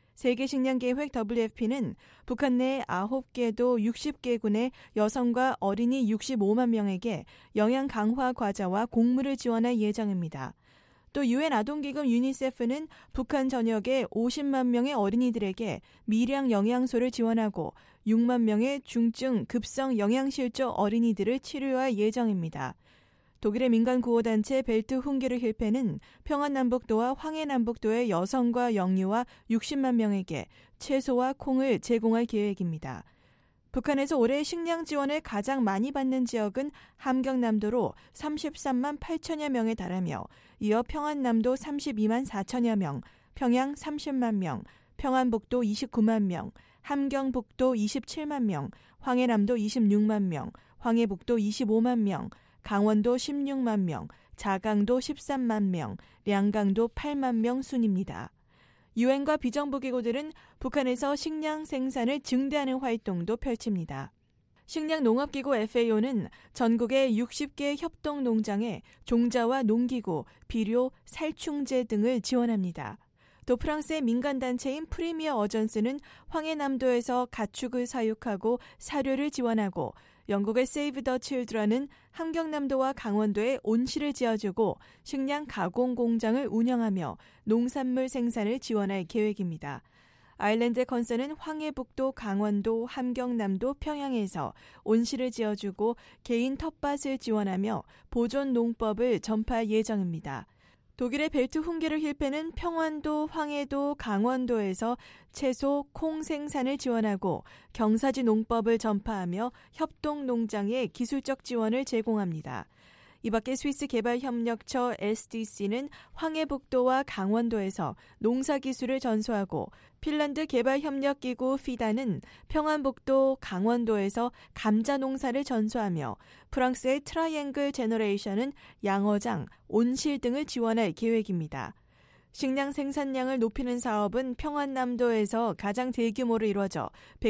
세계식량계획 WFP는 북한 내 9개도 60개군의 여성과 어린이 65만 명에게 영양 강화 과자와 곡물을 지원할 예정입니다. 또 유엔 아동기금 유니세프는 북한 전역의 50만 명의 어린이들에게 미량 영양소를 지원하고 6만 명의 중증 급성 영양실조 어린이들을 치료할 예정입니다. 독일의 민간 구호단체 벨트 훈게르 힐페는 평안남북도와 황해남북도의 여성과 영유아 60만 명에게 채소와 콩을 제공할 계획입니다. 북한에서 올해 식량 지원을 가장 많이 받는 지역은 함경남도로 33만 8천여 명에 달하며 이어 평안남도 32만 4천여 명, 평양 30만 명, 평안북도 29만 명, 함경북도 27만 명, 황해남도 26만 명, 황해북도 25만 명, 강원도 16만 명, 자강도 13만 명, 량강도 8만 명 순입니다. 유엔과 비정부 기구들은 북한에서 식량 생산을 증대하는 활동도 펼칩니다. 식량농업기구 FAO는 전국의 60개 협동농장에 종자와 농기구, 비료, 살충제 등을 지원합니다. 또 프랑스의 민간단체인 프리미어 어전스는 황해남도에서 가축을 사육하고 사료를 지원하고 영국의 세이브 더 칠드런은 함경남도와 강원도에 온실을 지어주고 식량 가공 공장을 운영하며 농산물 생산을 지원할 계획입니다. 아일랜드 컨서는 황해북도, 강원도, 함경남도, 평양에서 온실을 지어주고 개인 텃밭을 지원하며 보존 농법을 전파할 예정입니다. 독일의 벨트 훈계르 힐페는 평안도, 황해도, 강원도에서 채소, 콩 생산을 지원하고 경사지 농법을 전파하며 협동 농장에 기술적 지원을 제공합니다. 이 밖에 스위스 개발협력처 SDC는 황해북도와 강원도에서 농사기술을 전수하고 핀란드 개발협력기구 피다는 평안북도, 강원도에서 감자 농사를 전수하며 프랑스의 트라이앵글 제너레이션은 양어장, 온실 등을 지원할 계획입니다. 식량 생산량을 높이는 사업은 평안남도에서 가장 대규모로 이루어져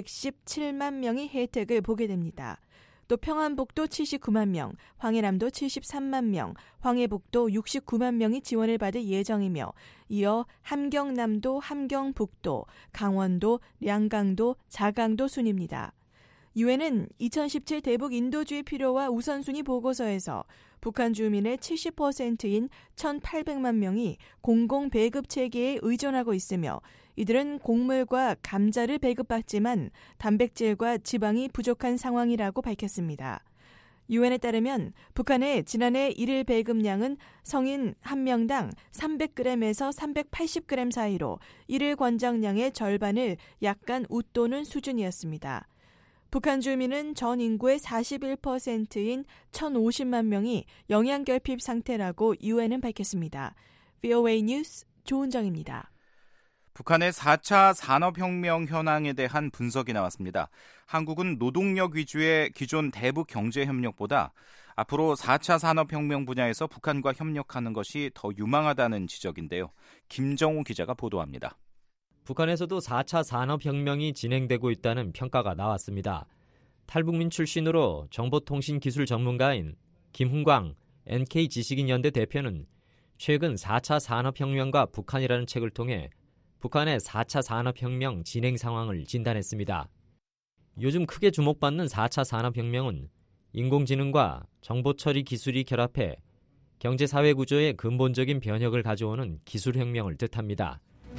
117만 명이 혜택을 보게 됩니다. 또 평안북도 79만 명, 황해남도 73만 명, 황해북도 69만 명이 지원을 받을 예정이며 이어 함경남도, 함경북도, 강원도, 량강도, 자강도 순입니다. 유엔은 2017 대북 인도주의 필요와 우선순위 보고서에서 북한 주민의 70%인 1,800만 명이 공공 배급 체계에 의존하고 있으며 이들은 곡물과 감자를 배급받지만 단백질과 지방이 부족한 상황이라고 밝혔습니다. 유엔에 따르면 북한의 지난해 1일 배급량은 성인 1명당 300g에서 380g 사이로 1일 권장량의 절반을 약간 웃도는 수준이었습니다. 북한 주민은 전 인구의 41%인 1,050만 명이 영양결핍 상태라고 유엔은 밝혔습니다. VOA 뉴스 조은정입니다. 북한의 4차 산업혁명 현황에 대한 분석이 나왔습니다. 한국은 노동력 위주의 기존 대북 경제협력보다 앞으로 4차 산업혁명 분야에서 북한과 협력하는 것이 더 유망하다는 지적인데요. 김정우 기자가 보도합니다. 북한에서도 4차 산업혁명이 진행되고 있다는 평가가 나왔습니다. 탈북민 출신으로 정보통신기술 전문가인 김훈광 NK지식인연대 대표는 최근 4차 산업혁명과 북한이라는 책을 통해 북한의 4차 산업혁명 진행 상황을 진단했습니다. 요즘 크게 주목받는 4차 산업혁명은 인공지능과 정보처리 기술이 결합해 경제사회 구조의 근본적인 변혁을 가져오는 기술혁명을 뜻합니다.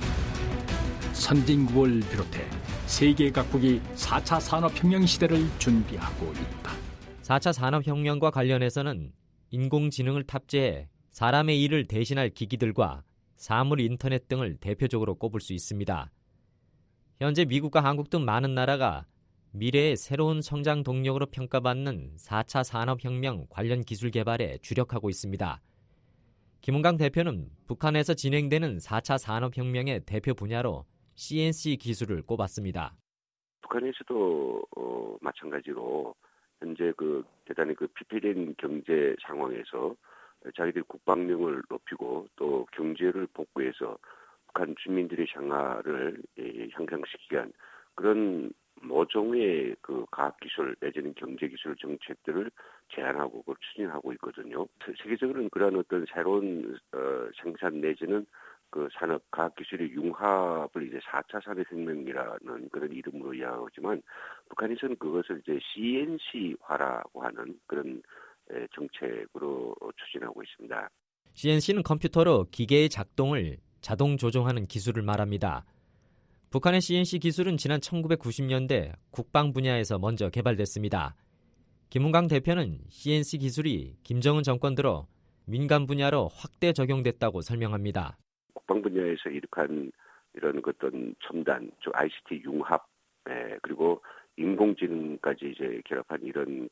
선진국을 비롯해 세계 각국이 4차 산업혁명 시대를 준비하고 있다. 4차 산업혁명과 관련해서는 인공지능을 탑재해 사람의 일을 대신할 기기들과 사물 인터넷 등을 대표적으로 꼽을 수 있습니다. 현재 미국과 한국 등 많은 나라가 미래의 새로운 성장 동력으로 평가받는 4차 산업혁명 관련 기술 개발에 주력하고 있습니다. 김은강 대표는 북한에서 진행되는 4차 산업혁명의 대표 분야로 CNC 기술을 꼽았습니다. 북한에서도 마찬가지로 현재 대단히 피폐된 경제 상황에서 자기들 국방력을 높이고 또 경제를 복구해서 북한 주민들의 생활을 향상시키기 위한 그런 모종의 과학기술 내지는 경제기술 정책들을 제안하고 추진하고 있거든요. 세계적으로는 그런 어떤 새로운 생산 내지는 산업 과학기술의 융합을 이제 4차 산업혁명이라는 그런 이름으로 이야기하지만 북한에서는 그것을 이제 CNC화라고 하는 그런 정책으로 추진하고 있습니다. CNC는 컴퓨터로 기계의 작동을 자동 조종하는 기술을 말합니다. 북한의 CNC 기술은 지난 1990년대 국방 분야에서 먼저 개발됐습니다. 김은강 대표는 CNC 기술이 김정은 정권 들어 민간 분야로 확대 적용됐다고 설명합니다. 국방 분야에서 이룩한 이런 어떤 첨단, ICT 융합, 그리고 인공지능까지 이제 결합한 이런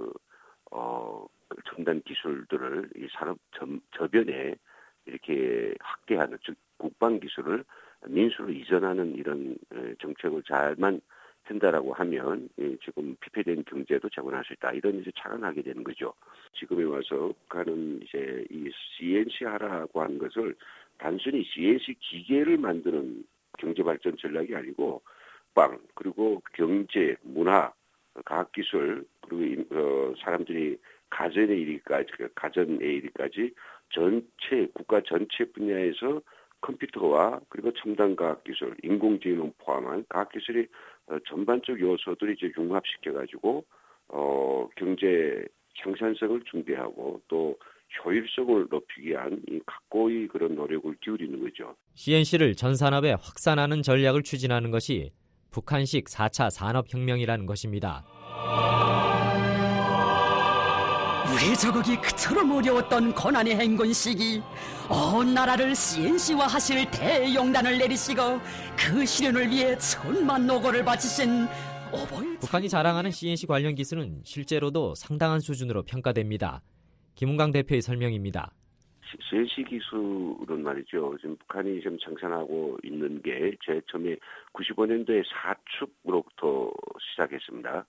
첨단 기술들을 이 산업 저변에 이렇게 확대하는, 즉 국방 기술을 민수로 이전하는 이런 정책을 잘만 한다라고 하면 지금 피폐된 경제도 재건할 수 있다. 이런 이제 착안하게 되는 거죠. 지금에 와서 북한은 이제 이 CNC화라고 하는 것을 단순히 CNC 기계를 만드는 경제 발전 전략이 아니고 국방 그리고 경제, 문화, 과학기술 그리고 사람들이 가전에 이르기까지 전체 국가 전체 분야에서 컴퓨터와 그리고 첨단 과학기술, 인공지능 포함한 과학기술이 전반적 요소들이 이제 융합시켜가지고 경제 생산성을 증대하고 또 효율성을 높이기 위한 이 각고의 그런 노력을 기울이는 거죠. CNC를 전 산업에 확산하는 전략을 추진하는 것이 북한식 4차 산업혁명이라는 것입니다. 왜 저국이 그처럼 어려웠던 고난의 행군 시기 온 나라를 CNC화 하실 대용단을 내리시고 그 실현을 위해 천만 노고를 바치신 북한이 자랑하는 CNC 관련 기술은 실제로도 상당한 수준으로 평가됩니다. 김은강 대표의 설명입니다. CNC 기술은 말이죠. 지금 북한이 지금 생산하고 있는 게 제일 처음에 95년도에 4축으로부터 시작했습니다.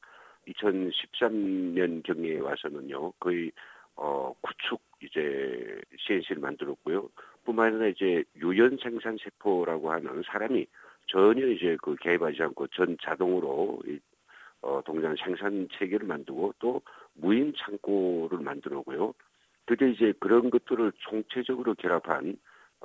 2013년 경에 와서는요, 거의 9축 이제 CNC를 만들었고요. 뿐만 아니라 이제 유연 생산 세포라고 하는 사람이 전혀 이제 그 개입하지 않고 전 자동으로 동장 생산 체계를 만들고 또 무인 창고를 만들었고요. 그게 이제 그런 것들을 총체적으로 결합한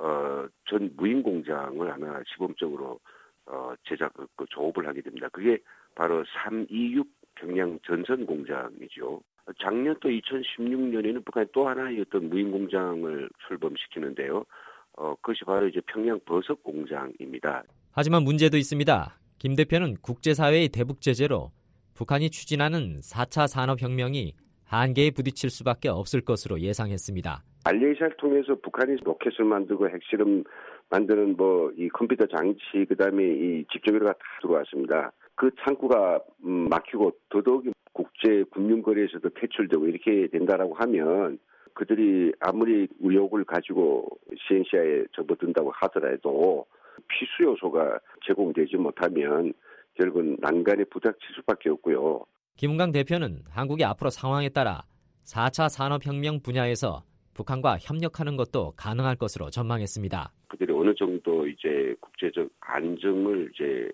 전 무인 공장을 하나 시범적으로 제작 조업을 하게 됩니다. 그게 바로 326 평양 전선 공장이죠. 작년 또 2016년에는 북한이 또 하나의 어떤 무인 공장을 출범시키는데요. 그것이 바로 이제 평양 버섯 공장입니다. 하지만 문제도 있습니다. 김 대표는 국제사회의 대북 제재로 북한이 추진하는 4차 산업혁명이 한계에 부딪힐 수밖에 없을 것으로 예상했습니다. 알리에이션을 통해서 북한이 로켓을 만들고 핵실험 만드는 이 컴퓨터 장치 그다음에 이 직접으로가 다 들어왔습니다. 그 창구가 막히고 더더욱이 국제 금융거래에서도 퇴출되고 이렇게 된다라고 하면 그들이 아무리 의욕을 가지고 CNC에 접어든다고 하더라도 필수 요소가 제공되지 못하면 결국은 난간에 부닥칠 수밖에 없고요. 김은강 대표는 한국이 앞으로 상황에 따라 4차 산업혁명 분야에서 북한과 협력하는 것도 가능할 것으로 전망했습니다. 그들이 어느 정도 이제 국제적 안정을 이제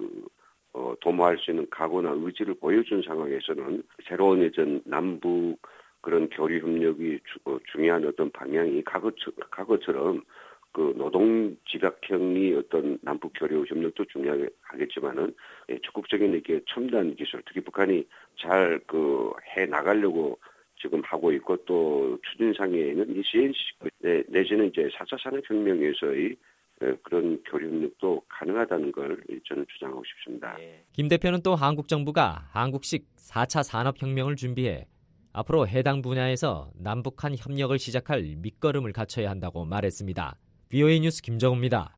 도모할 수 있는 각오나 의지를 보여준 상황에서는 새로운 예전 남북 그런 교류 협력이 중요한 어떤 방향이 과거처럼 그 노동집약형이 어떤 남북 교류 협력도 중요하겠지만은 적극적인 이렇게 첨단 기술, 특히 북한이 잘 해 나가려고 지금 하고 있고 또 추진상에는 이 CNC 내지는 이제 4차 산업혁명에서의 그런 교류 협력도 가능하다는 걸 저는 주장하고 싶습니다. 김 대표는 또 한국 정부가 한국식 4차 산업혁명을 준비해 앞으로 해당 분야에서 남북한 협력을 시작할 밑거름을 갖춰야 한다고 말했습니다. VOA 뉴스 김정우입니다.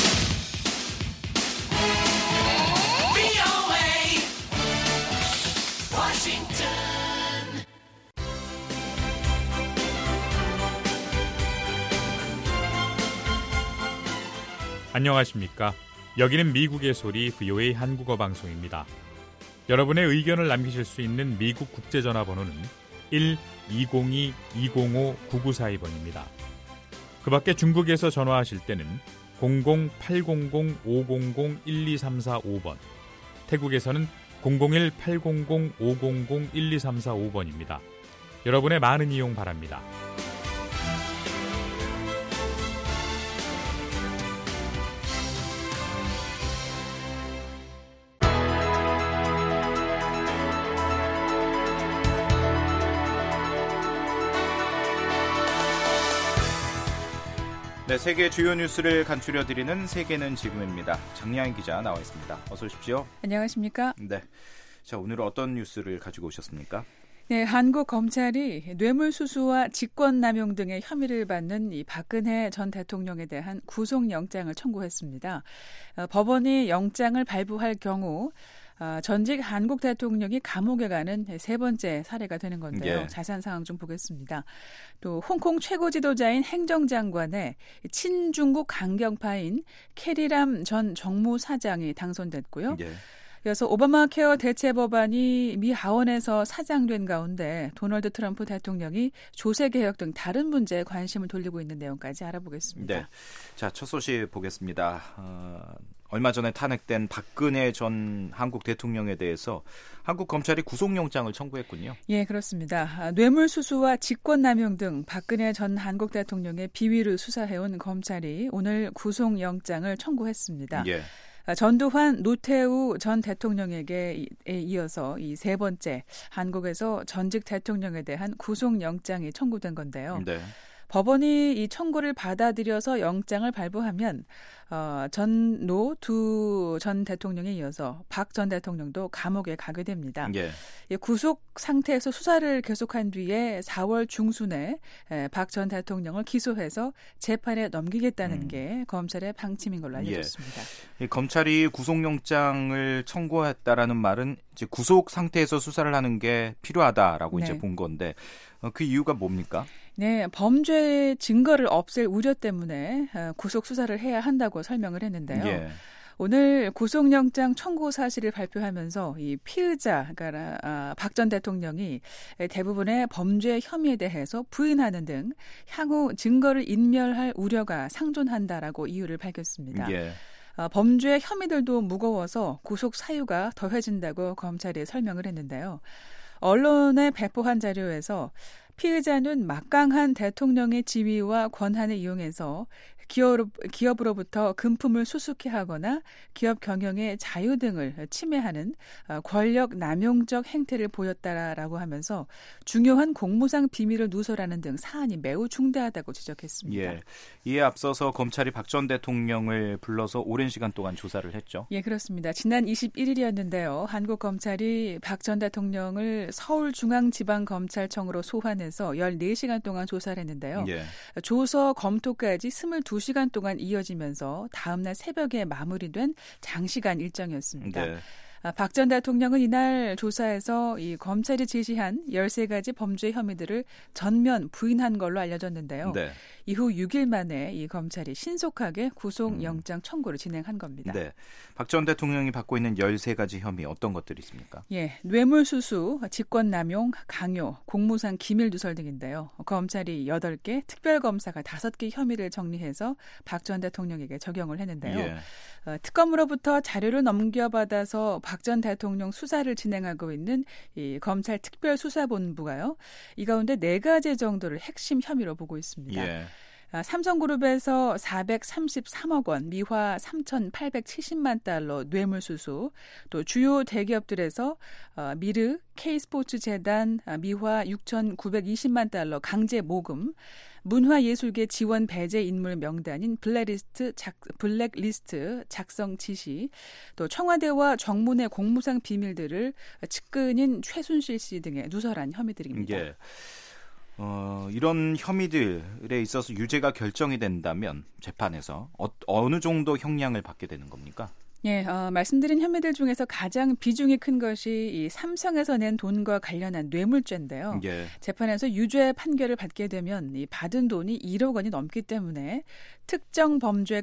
안녕하십니까. 여기는 미국의 소리 VOA 한국어 방송입니다. 여러분의 의견을 남기실 수 있는 미국 국제전화번호는 1-202-205-9942번입니다. 그 밖에 중국에서 전화하실 때는 00-800-500-1234-5번, 태국에서는 001-800-500-1234-5번입니다. 여러분의 많은 이용 바랍니다. 네, 세계 주요 뉴스를 간추려드리는 세계는 지금입니다. 정리한 기자 나와 있습니다. 어서 오십시오. 안녕하십니까? 네. 자, 오늘은 어떤 뉴스를 가지고 오셨습니까? 네, 한국 검찰이 뇌물수수와 직권남용 등의 혐의를 받는 이 박근혜 전 대통령에 대한 구속영장을 청구했습니다. 법원이 영장을 발부할 경우 전직 한국 대통령이 감옥에 가는 세 번째 사례가 되는 건데요. 예. 자세한 상황 좀 보겠습니다. 또 홍콩 최고 지도자인 행정장관의 친중국 강경파인 캐리람 전 정무사장이 당선됐고요. 예. 이어서 오바마 케어 대체 법안이 미 하원에서 사장된 가운데 도널드 트럼프 대통령이 조세개혁 등 다른 문제에 관심을 돌리고 있는 내용까지 알아보겠습니다. 네. 자, 첫 소식 보겠습니다. 얼마 전에 탄핵된 박근혜 전 한국 대통령에 대해서 한국 검찰이 구속영장을 청구했군요. 예, 그렇습니다. 뇌물수수와 직권남용 등 박근혜 전 한국 대통령의 비위를 수사해온 검찰이 오늘 구속영장을 청구했습니다. 예. 전두환, 노태우 전 대통령에게 이어서 이 세 번째 한국에서 전직 대통령에 대한 구속영장이 청구된 건데요. 네. 법원이 이 청구를 받아들여서 영장을 발부하면 전노 두 전 대통령에 이어서 박 전 대통령도 감옥에 가게 됩니다. 예. 구속 상태에서 수사를 계속한 뒤에 4월 중순에 박 전 대통령을 기소해서 재판에 넘기겠다는 게 검찰의 방침인 걸로 알려졌습니다. 예. 검찰이 구속영장을 청구했다라는 말은 이제 구속 상태에서 수사를 하는 게 필요하다라고 이제 본 건데 그 이유가 뭡니까? 네, 범죄 증거를 없앨 우려 때문에 구속 수사를 해야 한다고 설명을 했는데요. 예. 오늘 구속영장 청구 사실을 발표하면서 이 피의자, 그러니까 박 전 대통령이 대부분의 범죄 혐의에 대해서 부인하는 등 향후 증거를 인멸할 우려가 상존한다라고 이유를 밝혔습니다. 예. 범죄 혐의들도 무거워서 구속 사유가 더해진다고 검찰이 설명을 했는데요. 언론에 배포한 자료에서 피의자는 막강한 대통령의 지위와 권한을 이용해서 기업으로부터 금품을 수수케 하거나 기업 경영의 자유 등을 침해하는 권력 남용적 행태를 보였다라고 하면서 중요한 공무상 비밀을 누설하는 등 사안이 매우 중대하다고 지적했습니다. 예. 이에 앞서서 검찰이 박 전 대통령을 불러서 오랜 시간 동안 조사를 했죠. 예, 그렇습니다. 지난 21일이었는데요. 한국 검찰이 박 전 대통령을 서울중앙지방검찰청으로 소환해서 14시간 동안 조사를 했는데요. 예. 조서 검토까지 22시간 동안 이어지면서 다음날 새벽에 마무리된 장시간 일정이었습니다. 네. 박 전 대통령은 이날 조사에서 이 검찰이 제시한 13가지 범죄 혐의들을 전면 부인한 걸로 알려졌는데요. 네. 이후 6일 만에 이 검찰이 신속하게 구속영장 청구를 진행한 겁니다. 네. 박 전 대통령이 받고 있는 13가지 혐의 어떤 것들이 있습니까? 예, 뇌물수수, 직권남용, 강요, 공무상 기밀누설 등인데요. 검찰이 8개, 특별검사가 5개 혐의를 정리해서 박 전 대통령에게 적용을 했는데요. 예. 특검으로부터 자료를 넘겨받아서 박 전 대통령 수사를 진행하고 있는 이 검찰 특별수사본부가요. 이 가운데 4가지 정도를 핵심 혐의로 보고 있습니다. 예. 삼성그룹에서 433억 원, 미화 3,870만 달러 뇌물수수, 또 주요 대기업들에서 미르, K스포츠재단, 미화 6,920만 달러 강제 모금, 문화예술계 지원 배제 인물 명단인 블랙리스트 작성 지시, 또 청와대와 정문의 공무상 비밀들을 측근인 최순실 씨 등의 누설한 혐의들입니다. 예. 이런 혐의들에 있어서 유죄가 결정이 된다면 재판에서 어느 정도 형량을 받게 되는 겁니까? 예, 말씀드린 혐의들 중에서 가장 비중이 큰 것이 이 삼성에서 낸 돈과 관련한 뇌물죄인데요. 예. 재판에서 유죄 판결을 받게 되면 이 받은 돈이 1억 원이 넘기 때문에 특정 범죄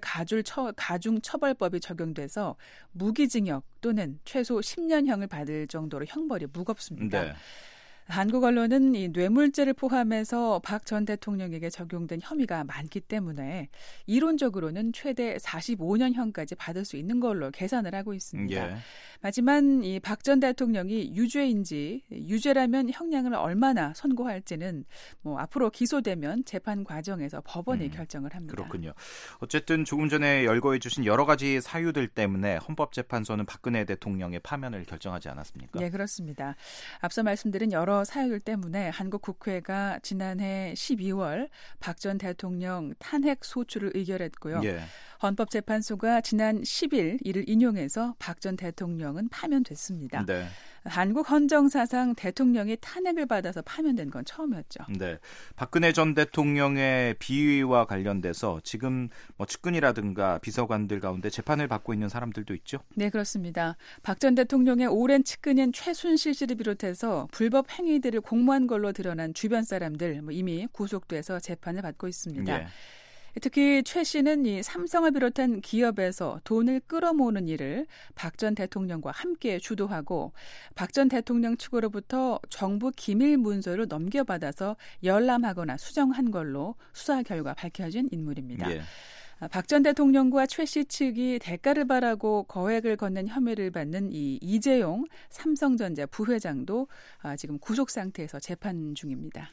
가중처벌법이 적용돼서 무기징역 또는 최소 10년형을 받을 정도로 형벌이 무겁습니다. 네. 한국 언론은 이 뇌물죄를 포함해서 박 전 대통령에게 적용된 혐의가 많기 때문에 이론적으로는 최대 45년형까지 받을 수 있는 걸로 계산을 하고 있습니다. 예. 하지만 이 박 전 대통령이 유죄인지 유죄라면 형량을 얼마나 선고할지는 앞으로 기소되면 재판 과정에서 법원이 결정을 합니다. 그렇군요. 어쨌든 조금 전에 열거해 주신 여러 가지 사유들 때문에 헌법재판소는 박근혜 대통령의 파면을 결정하지 않았습니까? 네, 그렇습니다. 앞서 말씀드린 여러 사유들 때문에 한국 국회가 지난해 12월 박 전 대통령 탄핵 소추를 의결했고요. 예. 헌법재판소가 지난 10일 이를 인용해서 박 전 대통령은 파면됐습니다. 네. 한국 헌정사상 대통령이 탄핵을 받아서 파면된 건 처음이었죠. 네, 박근혜 전 대통령의 비위와 관련돼서 지금 측근이라든가 비서관들 가운데 재판을 받고 있는 사람들도 있죠? 네, 그렇습니다. 박 전 대통령의 오랜 측근인 최순실 씨를 비롯해서 불법 행위들을 공모한 걸로 드러난 주변 사람들 이미 구속돼서 재판을 받고 있습니다. 예. 특히 최 씨는 이 삼성을 비롯한 기업에서 돈을 끌어모으는 일을 박 전 대통령과 함께 주도하고 박 전 대통령 측으로부터 정부 기밀 문서를 넘겨받아서 열람하거나 수정한 걸로 수사 결과 밝혀진 인물입니다. 예. 박 전 대통령과 최 씨 측이 대가를 바라고 거액을 건넨 혐의를 받는 이 이재용 삼성전자 부회장도 지금 구속 상태에서 재판 중입니다.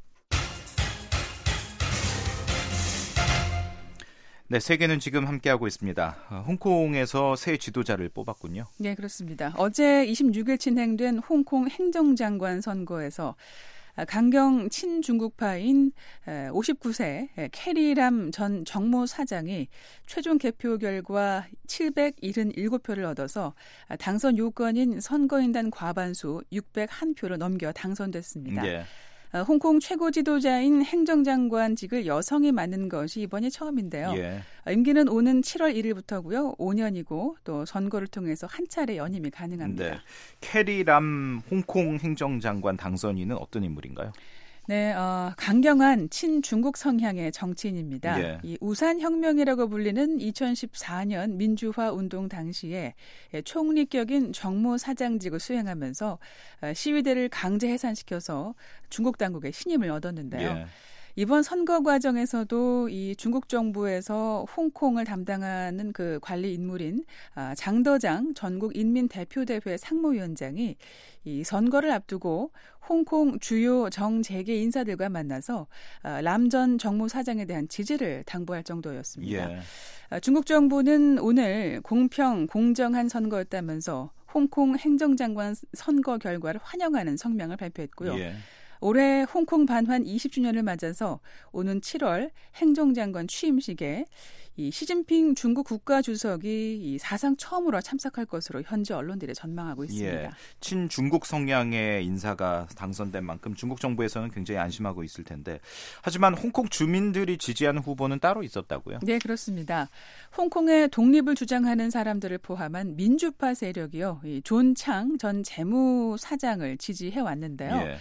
네, 세계는 지금 함께하고 있습니다. 홍콩에서 새 지도자를 뽑았군요. 네, 그렇습니다. 어제 26일 진행된 홍콩 행정장관 선거에서 강경 친중국파인 59세 캐리람 전 정무사장이 최종 개표 결과 777표를 얻어서 당선 요건인 선거인단 과반수 601표를 넘겨 당선됐습니다. 예. 홍콩 최고 지도자인 행정장관직을 여성이 맡는 것이 이번이 처음인데요. 예. 임기는 오는 7월 1일부터고요. 5년이고 또 선거를 통해서 한 차례 연임이 가능합니다. 네. 캐리람 홍콩 행정장관 당선인은 어떤 인물인가요? 네, 강경한 친중국 성향의 정치인입니다. 예. 이 우산혁명이라고 불리는 2014년 민주화 운동 당시에 총리격인 정무사장직을 수행하면서 시위대를 강제 해산시켜서 중국 당국의 신임을 얻었는데요. 예. 이번 선거 과정에서도 이 중국 정부에서 홍콩을 담당하는 그 관리 인물인 장더장 전국인민대표대회 상무위원장이 이 선거를 앞두고 홍콩 주요 정재계 인사들과 만나서 람 전 정무사장에 대한 지지를 당부할 정도였습니다. 예. 중국 정부는 오늘 공평, 공정한 선거였다면서 홍콩 행정장관 선거 결과를 환영하는 성명을 발표했고요. 예. 올해 홍콩 반환 20주년을 맞아서 오는 7월 행정장관 취임식에 이 시진핑 중국 국가주석이 이 사상 처음으로 참석할 것으로 현지 언론들이 전망하고 있습니다. 예, 친중국 성향의 인사가 당선된 만큼 중국 정부에서는 굉장히 안심하고 있을 텐데 하지만 홍콩 주민들이 지지하는 후보는 따로 있었다고요? 네, 그렇습니다. 홍콩의 독립을 주장하는 사람들을 포함한 민주파 세력이요. 이 존 창 전 재무사장을 지지해왔는데요. 예.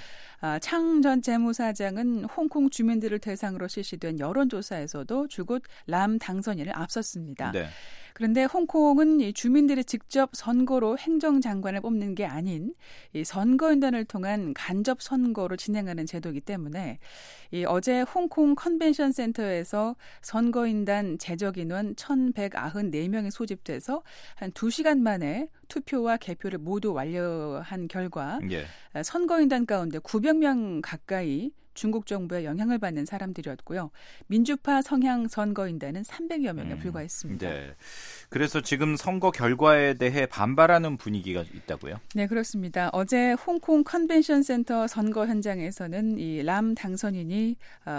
창 전 재무사장은 홍콩 주민들을 대상으로 실시된 여론조사에서도 줄곧 람 당선인을 앞섰습니다. 네. 그런데 홍콩은 이 주민들이 직접 선거로 행정장관을 뽑는 게 아닌 이 선거인단을 통한 간접 선거로 진행하는 제도이기 때문에 이 어제 홍콩 컨벤션 센터에서 선거인단 제적 인원 1,194명이 소집돼서 한 2시간 만에 투표와 개표를 모두 완료한 결과 예. 선거인단 가운데 900명 가까이 중국 정부의 영향을 받는 사람들이었고요. 민주파 성향 선거인단은 300여 명에 불과했습니다. 네. 그래서 지금 선거 결과에 대해 반발하는 분위기가 있다고요? 네, 그렇습니다. 어제 홍콩 컨벤션 센터 선거 현장에서는 이 람 당선인이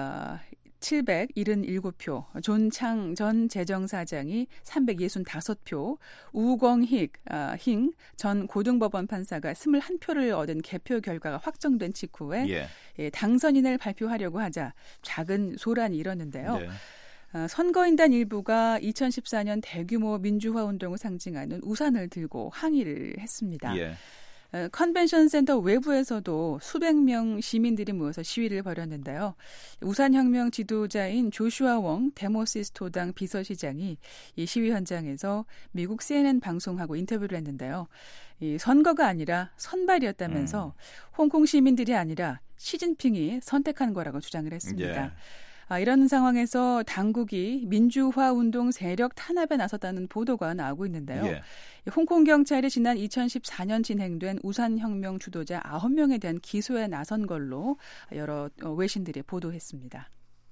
777표, 존창 전 재정사장이 365표, 우광익 전 고등법원 판사가 21표를 얻은 개표 결과가 확정된 직후에 예, 당선인을 발표하려고 하자 작은 소란이 일었는데요. 네. 선거인단 일부가 2014년 대규모 민주화 운동을 상징하는 우산을 들고 항의를 했습니다. 예. 컨벤션 센터 외부에서도 수백 명 시민들이 모여서 시위를 벌였는데요. 우산혁명 지도자인 조슈아 웡 데모시스토당 비서시장이 이 시위 현장에서 미국 CNN 방송하고 인터뷰를 했는데요. 이 선거가 아니라 선발이었다면서 홍콩 시민들이 아니라 시진핑이 선택한 거라고 주장을 했습니다. 예. 이런 상황에서 당국이 민주화 운동 세력 탄압에 나섰다는 보도가 나오고 있는데요. 예. 홍콩 경찰이 지난 2014년 진행된 우산혁명 주도자 9명에 대한 기소에 나선 걸로 여러 외신들이 보도했습니다.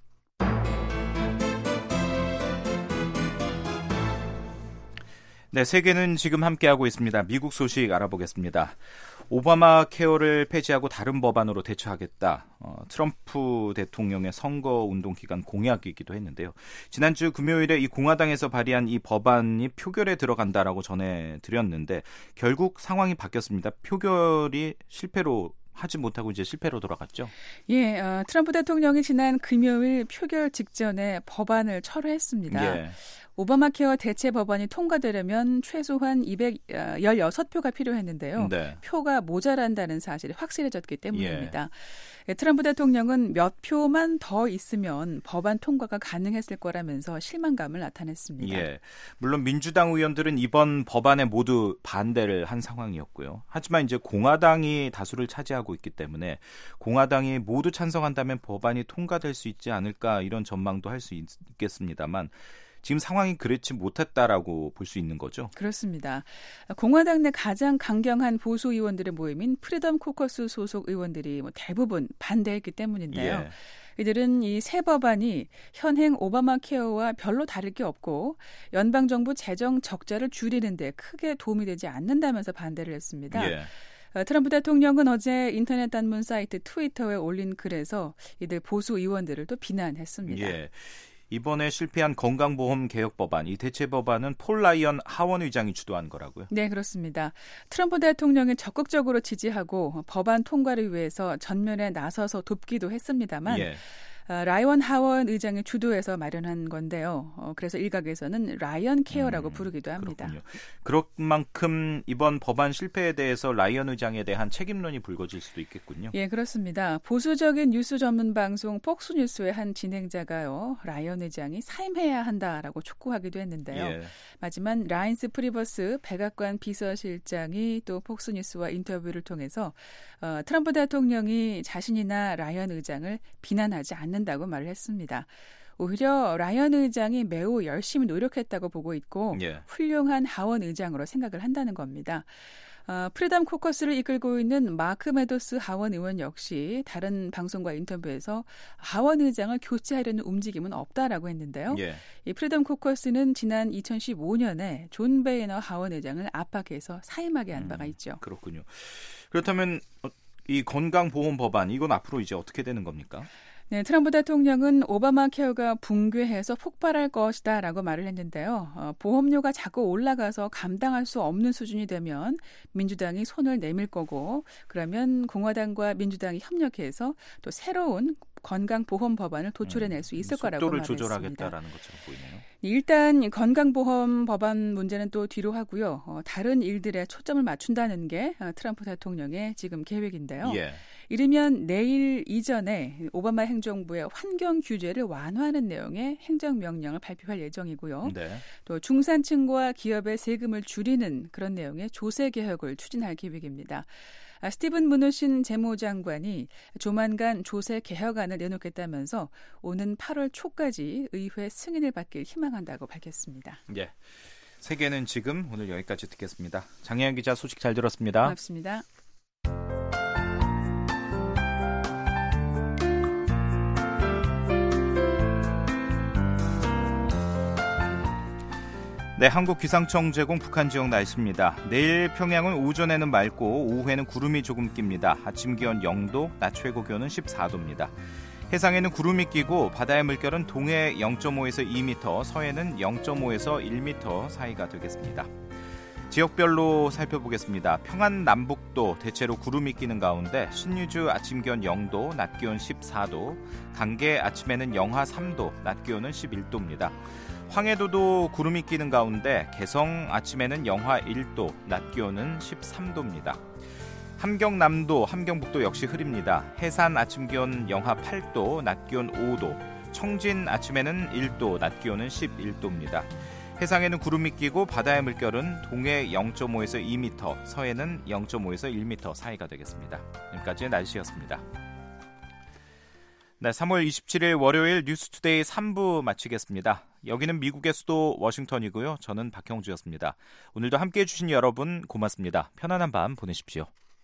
네, 세계는 지금 함께하고 있습니다. 미국 소식 알아보겠습니다. 오바마 케어를 폐지하고 다른 법안으로 대처하겠다. 트럼프 대통령의 선거운동 기간 공약이기도 했는데요. 지난주 금요일에 이 공화당에서 발의한 이 법안이 표결에 들어간다라고 전해드렸는데 결국 상황이 바뀌었습니다. 표결이 실패로 하지 못하고 이제 실패로 돌아갔죠. 예, 트럼프 대통령이 지난 금요일 표결 직전에 법안을 철회했습니다. 예. 오바마 케어 대체 법안이 통과되려면 최소한 216표가 필요했는데요. 네. 표가 모자란다는 사실이 확실해졌기 때문입니다. 예. 트럼프 대통령은 몇 표만 더 있으면 법안 통과가 가능했을 거라면서 실망감을 나타냈습니다. 예. 물론 민주당 의원들은 이번 법안에 모두 반대를 한 상황이었고요. 하지만 이제 공화당이 다수를 차지하고 있기 때문에 공화당이 모두 찬성한다면 법안이 통과될 수 있지 않을까 이런 전망도 할 수 있겠습니다만 지금 상황이 그렇지 못했다라고 볼 수 있는 거죠? 그렇습니다. 공화당 내 가장 강경한 보수 의원들의 모임인 프리덤 코커스 소속 의원들이 대부분 반대했기 때문인데요. 예. 이들은 이 새 법안이 현행 오바마 케어와 별로 다를 게 없고 연방정부 재정 적자를 줄이는 데 크게 도움이 되지 않는다면서 반대를 했습니다. 예. 트럼프 대통령은 어제 인터넷 단문 사이트 트위터에 올린 글에서 이들 보수 의원들을 또 비난했습니다. 예. 이번에 실패한 건강보험 개혁 법안, 이 대체 법안은 폴 라이언 하원 의장이 주도한 거라고요? 네, 그렇습니다. 트럼프 대통령이 적극적으로 지지하고 법안 통과를 위해서 전면에 나서서 돕기도 했습니다만 예. 라이언 하원 의장이 주도해서 마련한 건데요. 그래서 일각에서는 라이언 케어라고 부르기도 합니다. 그렇군요. 그런 만큼 이번 법안 실패에 대해서 라이언 의장에 대한 책임론이 불거질 수도 있겠군요. 예, 그렇습니다. 보수적인 뉴스 전문 방송 폭스뉴스의 한 진행자가요. 라이언 의장이 사임해야 한다라고 촉구하기도 했는데요. 예. 하지만 라인스 프리버스 백악관 비서실장이 또 폭스뉴스와 인터뷰를 통해서 트럼프 대통령이 자신이나 라이언 의장을 비난하지 않는다고 말을 했습니다. 오히려 라이언 의장이 매우 열심히 노력했다고 보고 있고 예. 훌륭한 하원 의장으로 생각을 한다는 겁니다. 프리덤 코커스를 이끌고 있는 마크 메도스 하원 의원 역시 다른 방송과 인터뷰에서 하원 의장을 교체하려는 움직임은 없다라고 했는데요. 예. 이 프리덤 코커스는 지난 2015년에 존 베이너 하원 의장을 압박해서 사임하게 한 바가 있죠. 그렇군요. 그렇다면 이 건강보험 법안, 이건 앞으로 이제 어떻게 되는 겁니까? 네, 트럼프 대통령은 오바마 케어가 붕괴해서 폭발할 것이다라고 말을 했는데요. 보험료가 자꾸 올라가서 감당할 수 없는 수준이 되면 민주당이 손을 내밀 거고 그러면 공화당과 민주당이 협력해서 또 새로운 건강보험 법안을 도출해낼 수 있을 거라고 말했습니다. 속도를 조절하겠다라는 것처럼 보이네요. 일단 건강보험 법안 문제는 또 뒤로 하고요. 다른 일들에 초점을 맞춘다는 게 트럼프 대통령의 지금 계획인데요. 예. 이르면 내일 이전에 오바마 행정부의 환경 규제를 완화하는 내용의 행정명령을 발표할 예정이고요. 네. 또 중산층과 기업의 세금을 줄이는 그런 내용의 조세 개혁을 추진할 계획입니다. 스티븐 무누신 재무장관이 조만간 조세 개혁안을 내놓겠다면서 오는 8월 초까지 의회 승인을 받길 희망한다고 밝혔습니다. 예. 세계는 지금 오늘 여기까지 듣겠습니다. 장혜연 기자 소식 잘 들었습니다. 고맙습니다. 네, 한국기상청 제공 북한 지역 날씨입니다. 내일 평양은 오전에는 맑고 오후에는 구름이 조금 낍니다. 아침 기온 0도, 낮 최고 기온은 14도입니다. 해상에는 구름이 끼고 바다의 물결은 동해 0.5에서 2m, 서해는 0.5에서 1m 사이가 되겠습니다. 지역별로 살펴보겠습니다. 평안 남북도 대체로 구름이 끼는 가운데 신유주 아침 기온 0도, 낮 기온 14도, 강계 아침에는 영하 3도, 낮 기온은 11도입니다. 황해도도 구름이 끼는 가운데 개성 아침에는 영하 1도, 낮 기온은 13도입니다. 함경남도, 함경북도 역시 흐립니다. 해산 아침 기온 영하 8도, 낮 기온 5도, 청진 아침에는 1도, 낮 기온은 11도입니다. 해상에는 구름이 끼고 바다의 물결은 동해 0.5에서 2m, 서해는 0.5에서 1m 사이가 되겠습니다. 여기까지의 날씨였습니다. 네, 3월 27일 월요일 뉴스투데이 3부 마치겠습니다. 여기는 미국의 수도 워싱턴이고요. 저는 박형주였습니다. 오늘도 함께해 주신 여러분 고맙습니다. 편안한 밤 보내십시오.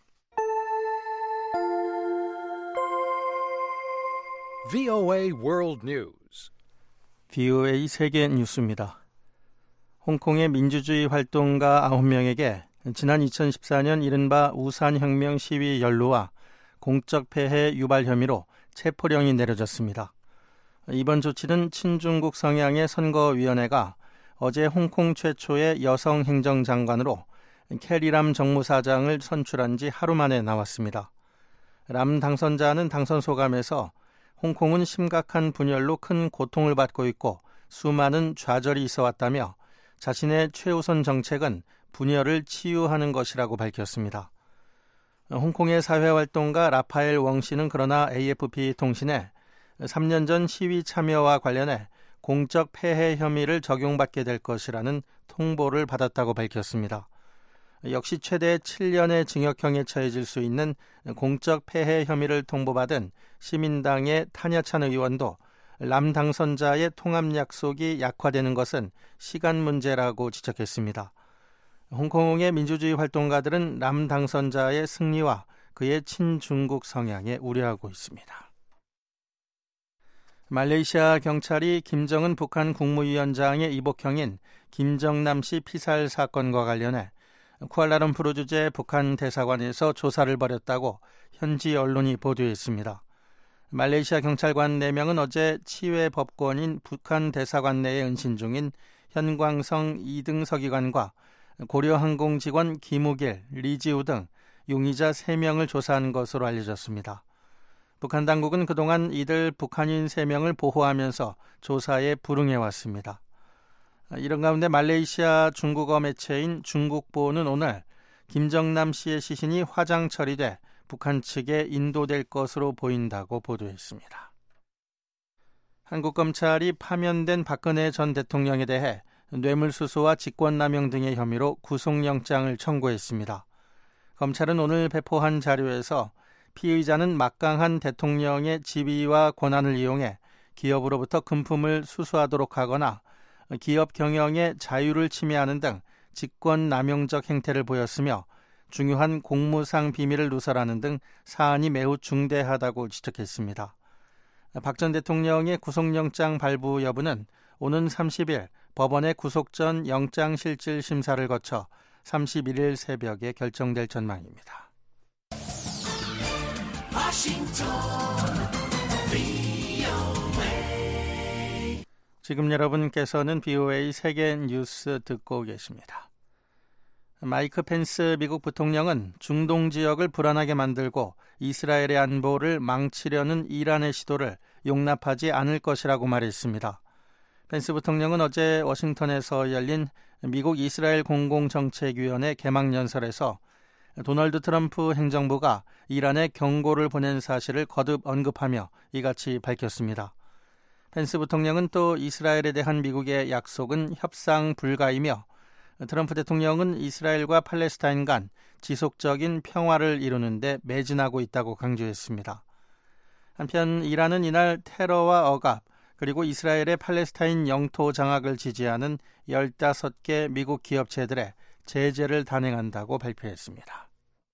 VOA World News. VOA 세계 뉴스입니다. 홍콩의 민주주의 활동가 9명에게 지난 2014년 이른바 우산혁명 시위 연루와 공적 폐해 유발 혐의로 체포령이 내려졌습니다. 이번 조치는 친중국 성향의 선거위원회가 어제 홍콩 최초의 여성 행정장관으로 캐리람 정무사장을 선출한 지 하루 만에 나왔습니다. 람 당선자는 당선 소감에서 홍콩은 심각한 분열로 큰 고통을 받고 있고 수많은 좌절이 있어 왔다며 자신의 최우선 정책은 분열을 치유하는 것이라고 밝혔습니다. 홍콩의 사회활동가 라파엘 웡 씨는 그러나 AFP 통신에 3년 전 시위 참여와 관련해 공적 폐해 혐의를 적용받게 될 것이라는 통보를 받았다고 밝혔습니다. 역시 최대 7년의 징역형에 처해질 수 있는 공적 폐해 혐의를 통보받은 시민당의 타냐찬 의원도 람 당선자의 통합 약속이 약화되는 것은 시간 문제라고 지적했습니다. 홍콩의 민주주의 활동가들은 람 당선자의 승리와 그의 친중국 성향에 우려하고 있습니다. 말레이시아 경찰이 김정은 북한 국무위원장의 이복형인 김정남 씨 피살 사건과 관련해 쿠알라룸푸르 주재 북한 대사관에서 조사를 벌였다고 현지 언론이 보도했습니다. 말레이시아 경찰관 4명은 어제 치외 법권인 북한 대사관 내에 은신 중인 현광성 2등 서기관과 고려항공 직원 김우길, 리지우 등 용의자 3명을 조사한 것으로 알려졌습니다. 북한 당국은 그동안 이들 북한인 3명을 보호하면서 조사에 불응해왔습니다. 이런 가운데 말레이시아 중국어 매체인 중국보는 오늘 김정남 씨의 시신이 화장 처리돼 북한 측에 인도될 것으로 보인다고 보도했습니다. 한국 검찰이 파면된 박근혜 전 대통령에 대해 뇌물수수와 직권남용 등의 혐의로 구속영장을 청구했습니다. 검찰은 오늘 배포한 자료에서 피의자는 막강한 대통령의 지위와 권한을 이용해 기업으로부터 금품을 수수하도록 하거나 기업 경영의 자유를 침해하는 등 직권남용적 행태를 보였으며 중요한 공무상 비밀을 누설하는 등 사안이 매우 중대하다고 지적했습니다. 박 전 대통령의 구속영장 발부 여부는 오는 30일 법원의 구속 전 영장실질 심사를 거쳐 31일 새벽에 결정될 전망입니다. 지금 여러분께서는 BOA 세계 뉴스 듣고 계십니다. 마이크 펜스 미국 부통령은 중동 지역을 불안하게 만들고 이스라엘의 안보를 망치려는 이란의 시도를 용납하지 않을 것이라고 말했습니다. 펜스 부통령은 어제 워싱턴에서 열린 미국 이스라엘 공공정책위원회 개막연설에서 도널드 트럼프 행정부가 이란에 경고를 보낸 사실을 거듭 언급하며 이같이 밝혔습니다. 펜스 부통령은 또 이스라엘에 대한 미국의 약속은 협상 불가이며 트럼프 대통령은 이스라엘과 팔레스타인 간 지속적인 평화를 이루는 데 매진하고 있다고 강조했습니다. 한편 이란은 이날 테러와 억압 그리고 이스라엘의 팔레스타인 영토 장악을 지지하는 15개 미국 기업체들의 제재를 단행한다고 발표했습니다.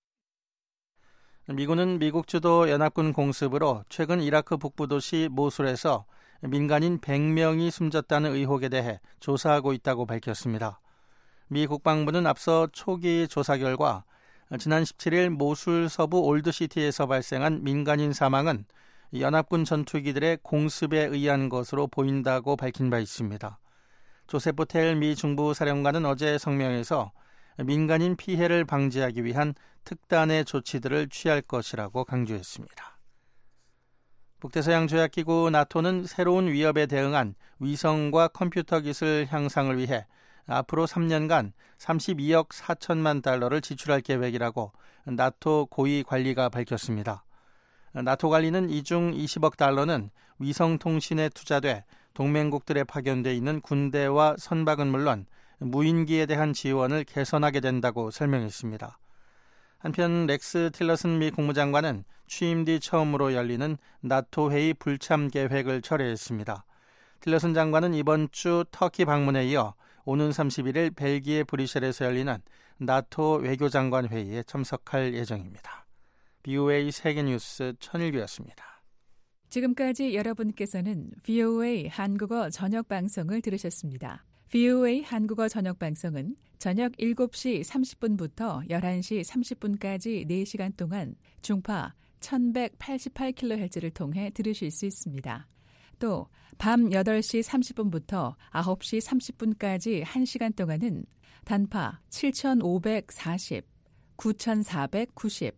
미군은 미국 주도 연합군 공습으로 최근 이라크 북부 도시 모술에서 민간인 100명이 숨졌다는 의혹에 대해 조사하고 있다고 밝혔습니다. 미 국방부는 앞서 초기 조사 결과 지난 17일 모술 서부 올드시티에서 발생한 민간인 사망은 연합군 전투기들의 공습에 의한 것으로 보인다고 밝힌 바 있습니다. 조셉 보텔 미 중부사령관은 어제 성명에서 민간인 피해를 방지하기 위한 특단의 조치들을 취할 것이라고 강조했습니다. 북대서양 조약기구 나토는 새로운 위협에 대응한 위성과 컴퓨터 기술 향상을 위해 앞으로 3년간 32억 4천만 달러를 지출할 계획이라고 나토 고위 관리가 밝혔습니다. 나토 관리는 이 중 20억 달러는 위성통신에 투자돼 동맹국들에 파견돼 있는 군대와 선박은 물론 무인기에 대한 지원을 개선하게 된다고 설명했습니다. 한편 렉스 틸러슨 미 국무장관은 취임 뒤 처음으로 열리는 나토 회의 불참 계획을 철회했습니다. 틸러슨 장관은 이번 주 터키 방문에 이어 오는 31일 벨기에 브뤼셀에서 열리는 나토 외교장관 회의에 참석할 예정입니다. BOA 세계뉴스 천일규였습니다. 지금까지 여러분께서는 VOA 한국어 저녁방송을 들으셨습니다. VOA 한국어 저녁방송은 저녁 7시 30분부터 11시 30분까지 4시간 동안 중파 1188kHz를 통해 들으실 수 있습니다. 또 밤 8시 30분부터 9시 30분까지 1시간 동안은 단파 7540, 9490,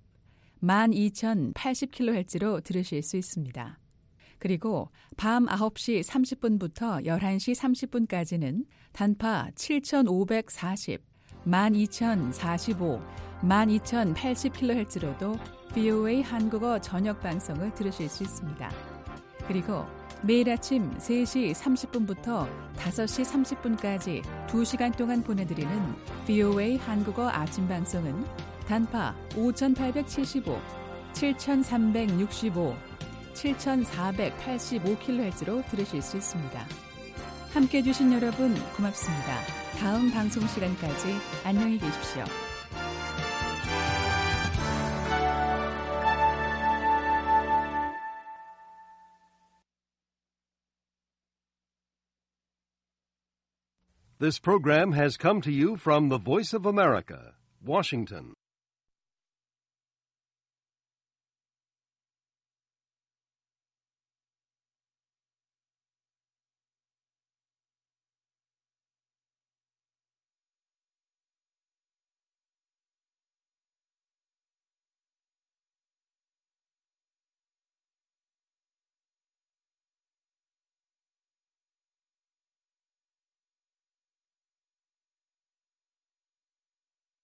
12080kHz로 들으실 수 있습니다. 그리고 밤 9시 30분부터 11시 30분까지는 단파 7540, 12045, 12080kHz로도 VOA 한국어 저녁 방송을 들으실 수 있습니다. 그리고 매일 아침 3시 30분부터 5시 30분까지 2시간 동안 보내드리는 VOA 한국어 아침 방송은 단파 5875, 7365, 7485kHz로 들으실 수 있습니다. 함께해 주신 여러분 고맙습니다. 다음 방송 시간까지 안녕히 계십시오. This program has come to you from the Voice of America, Washington.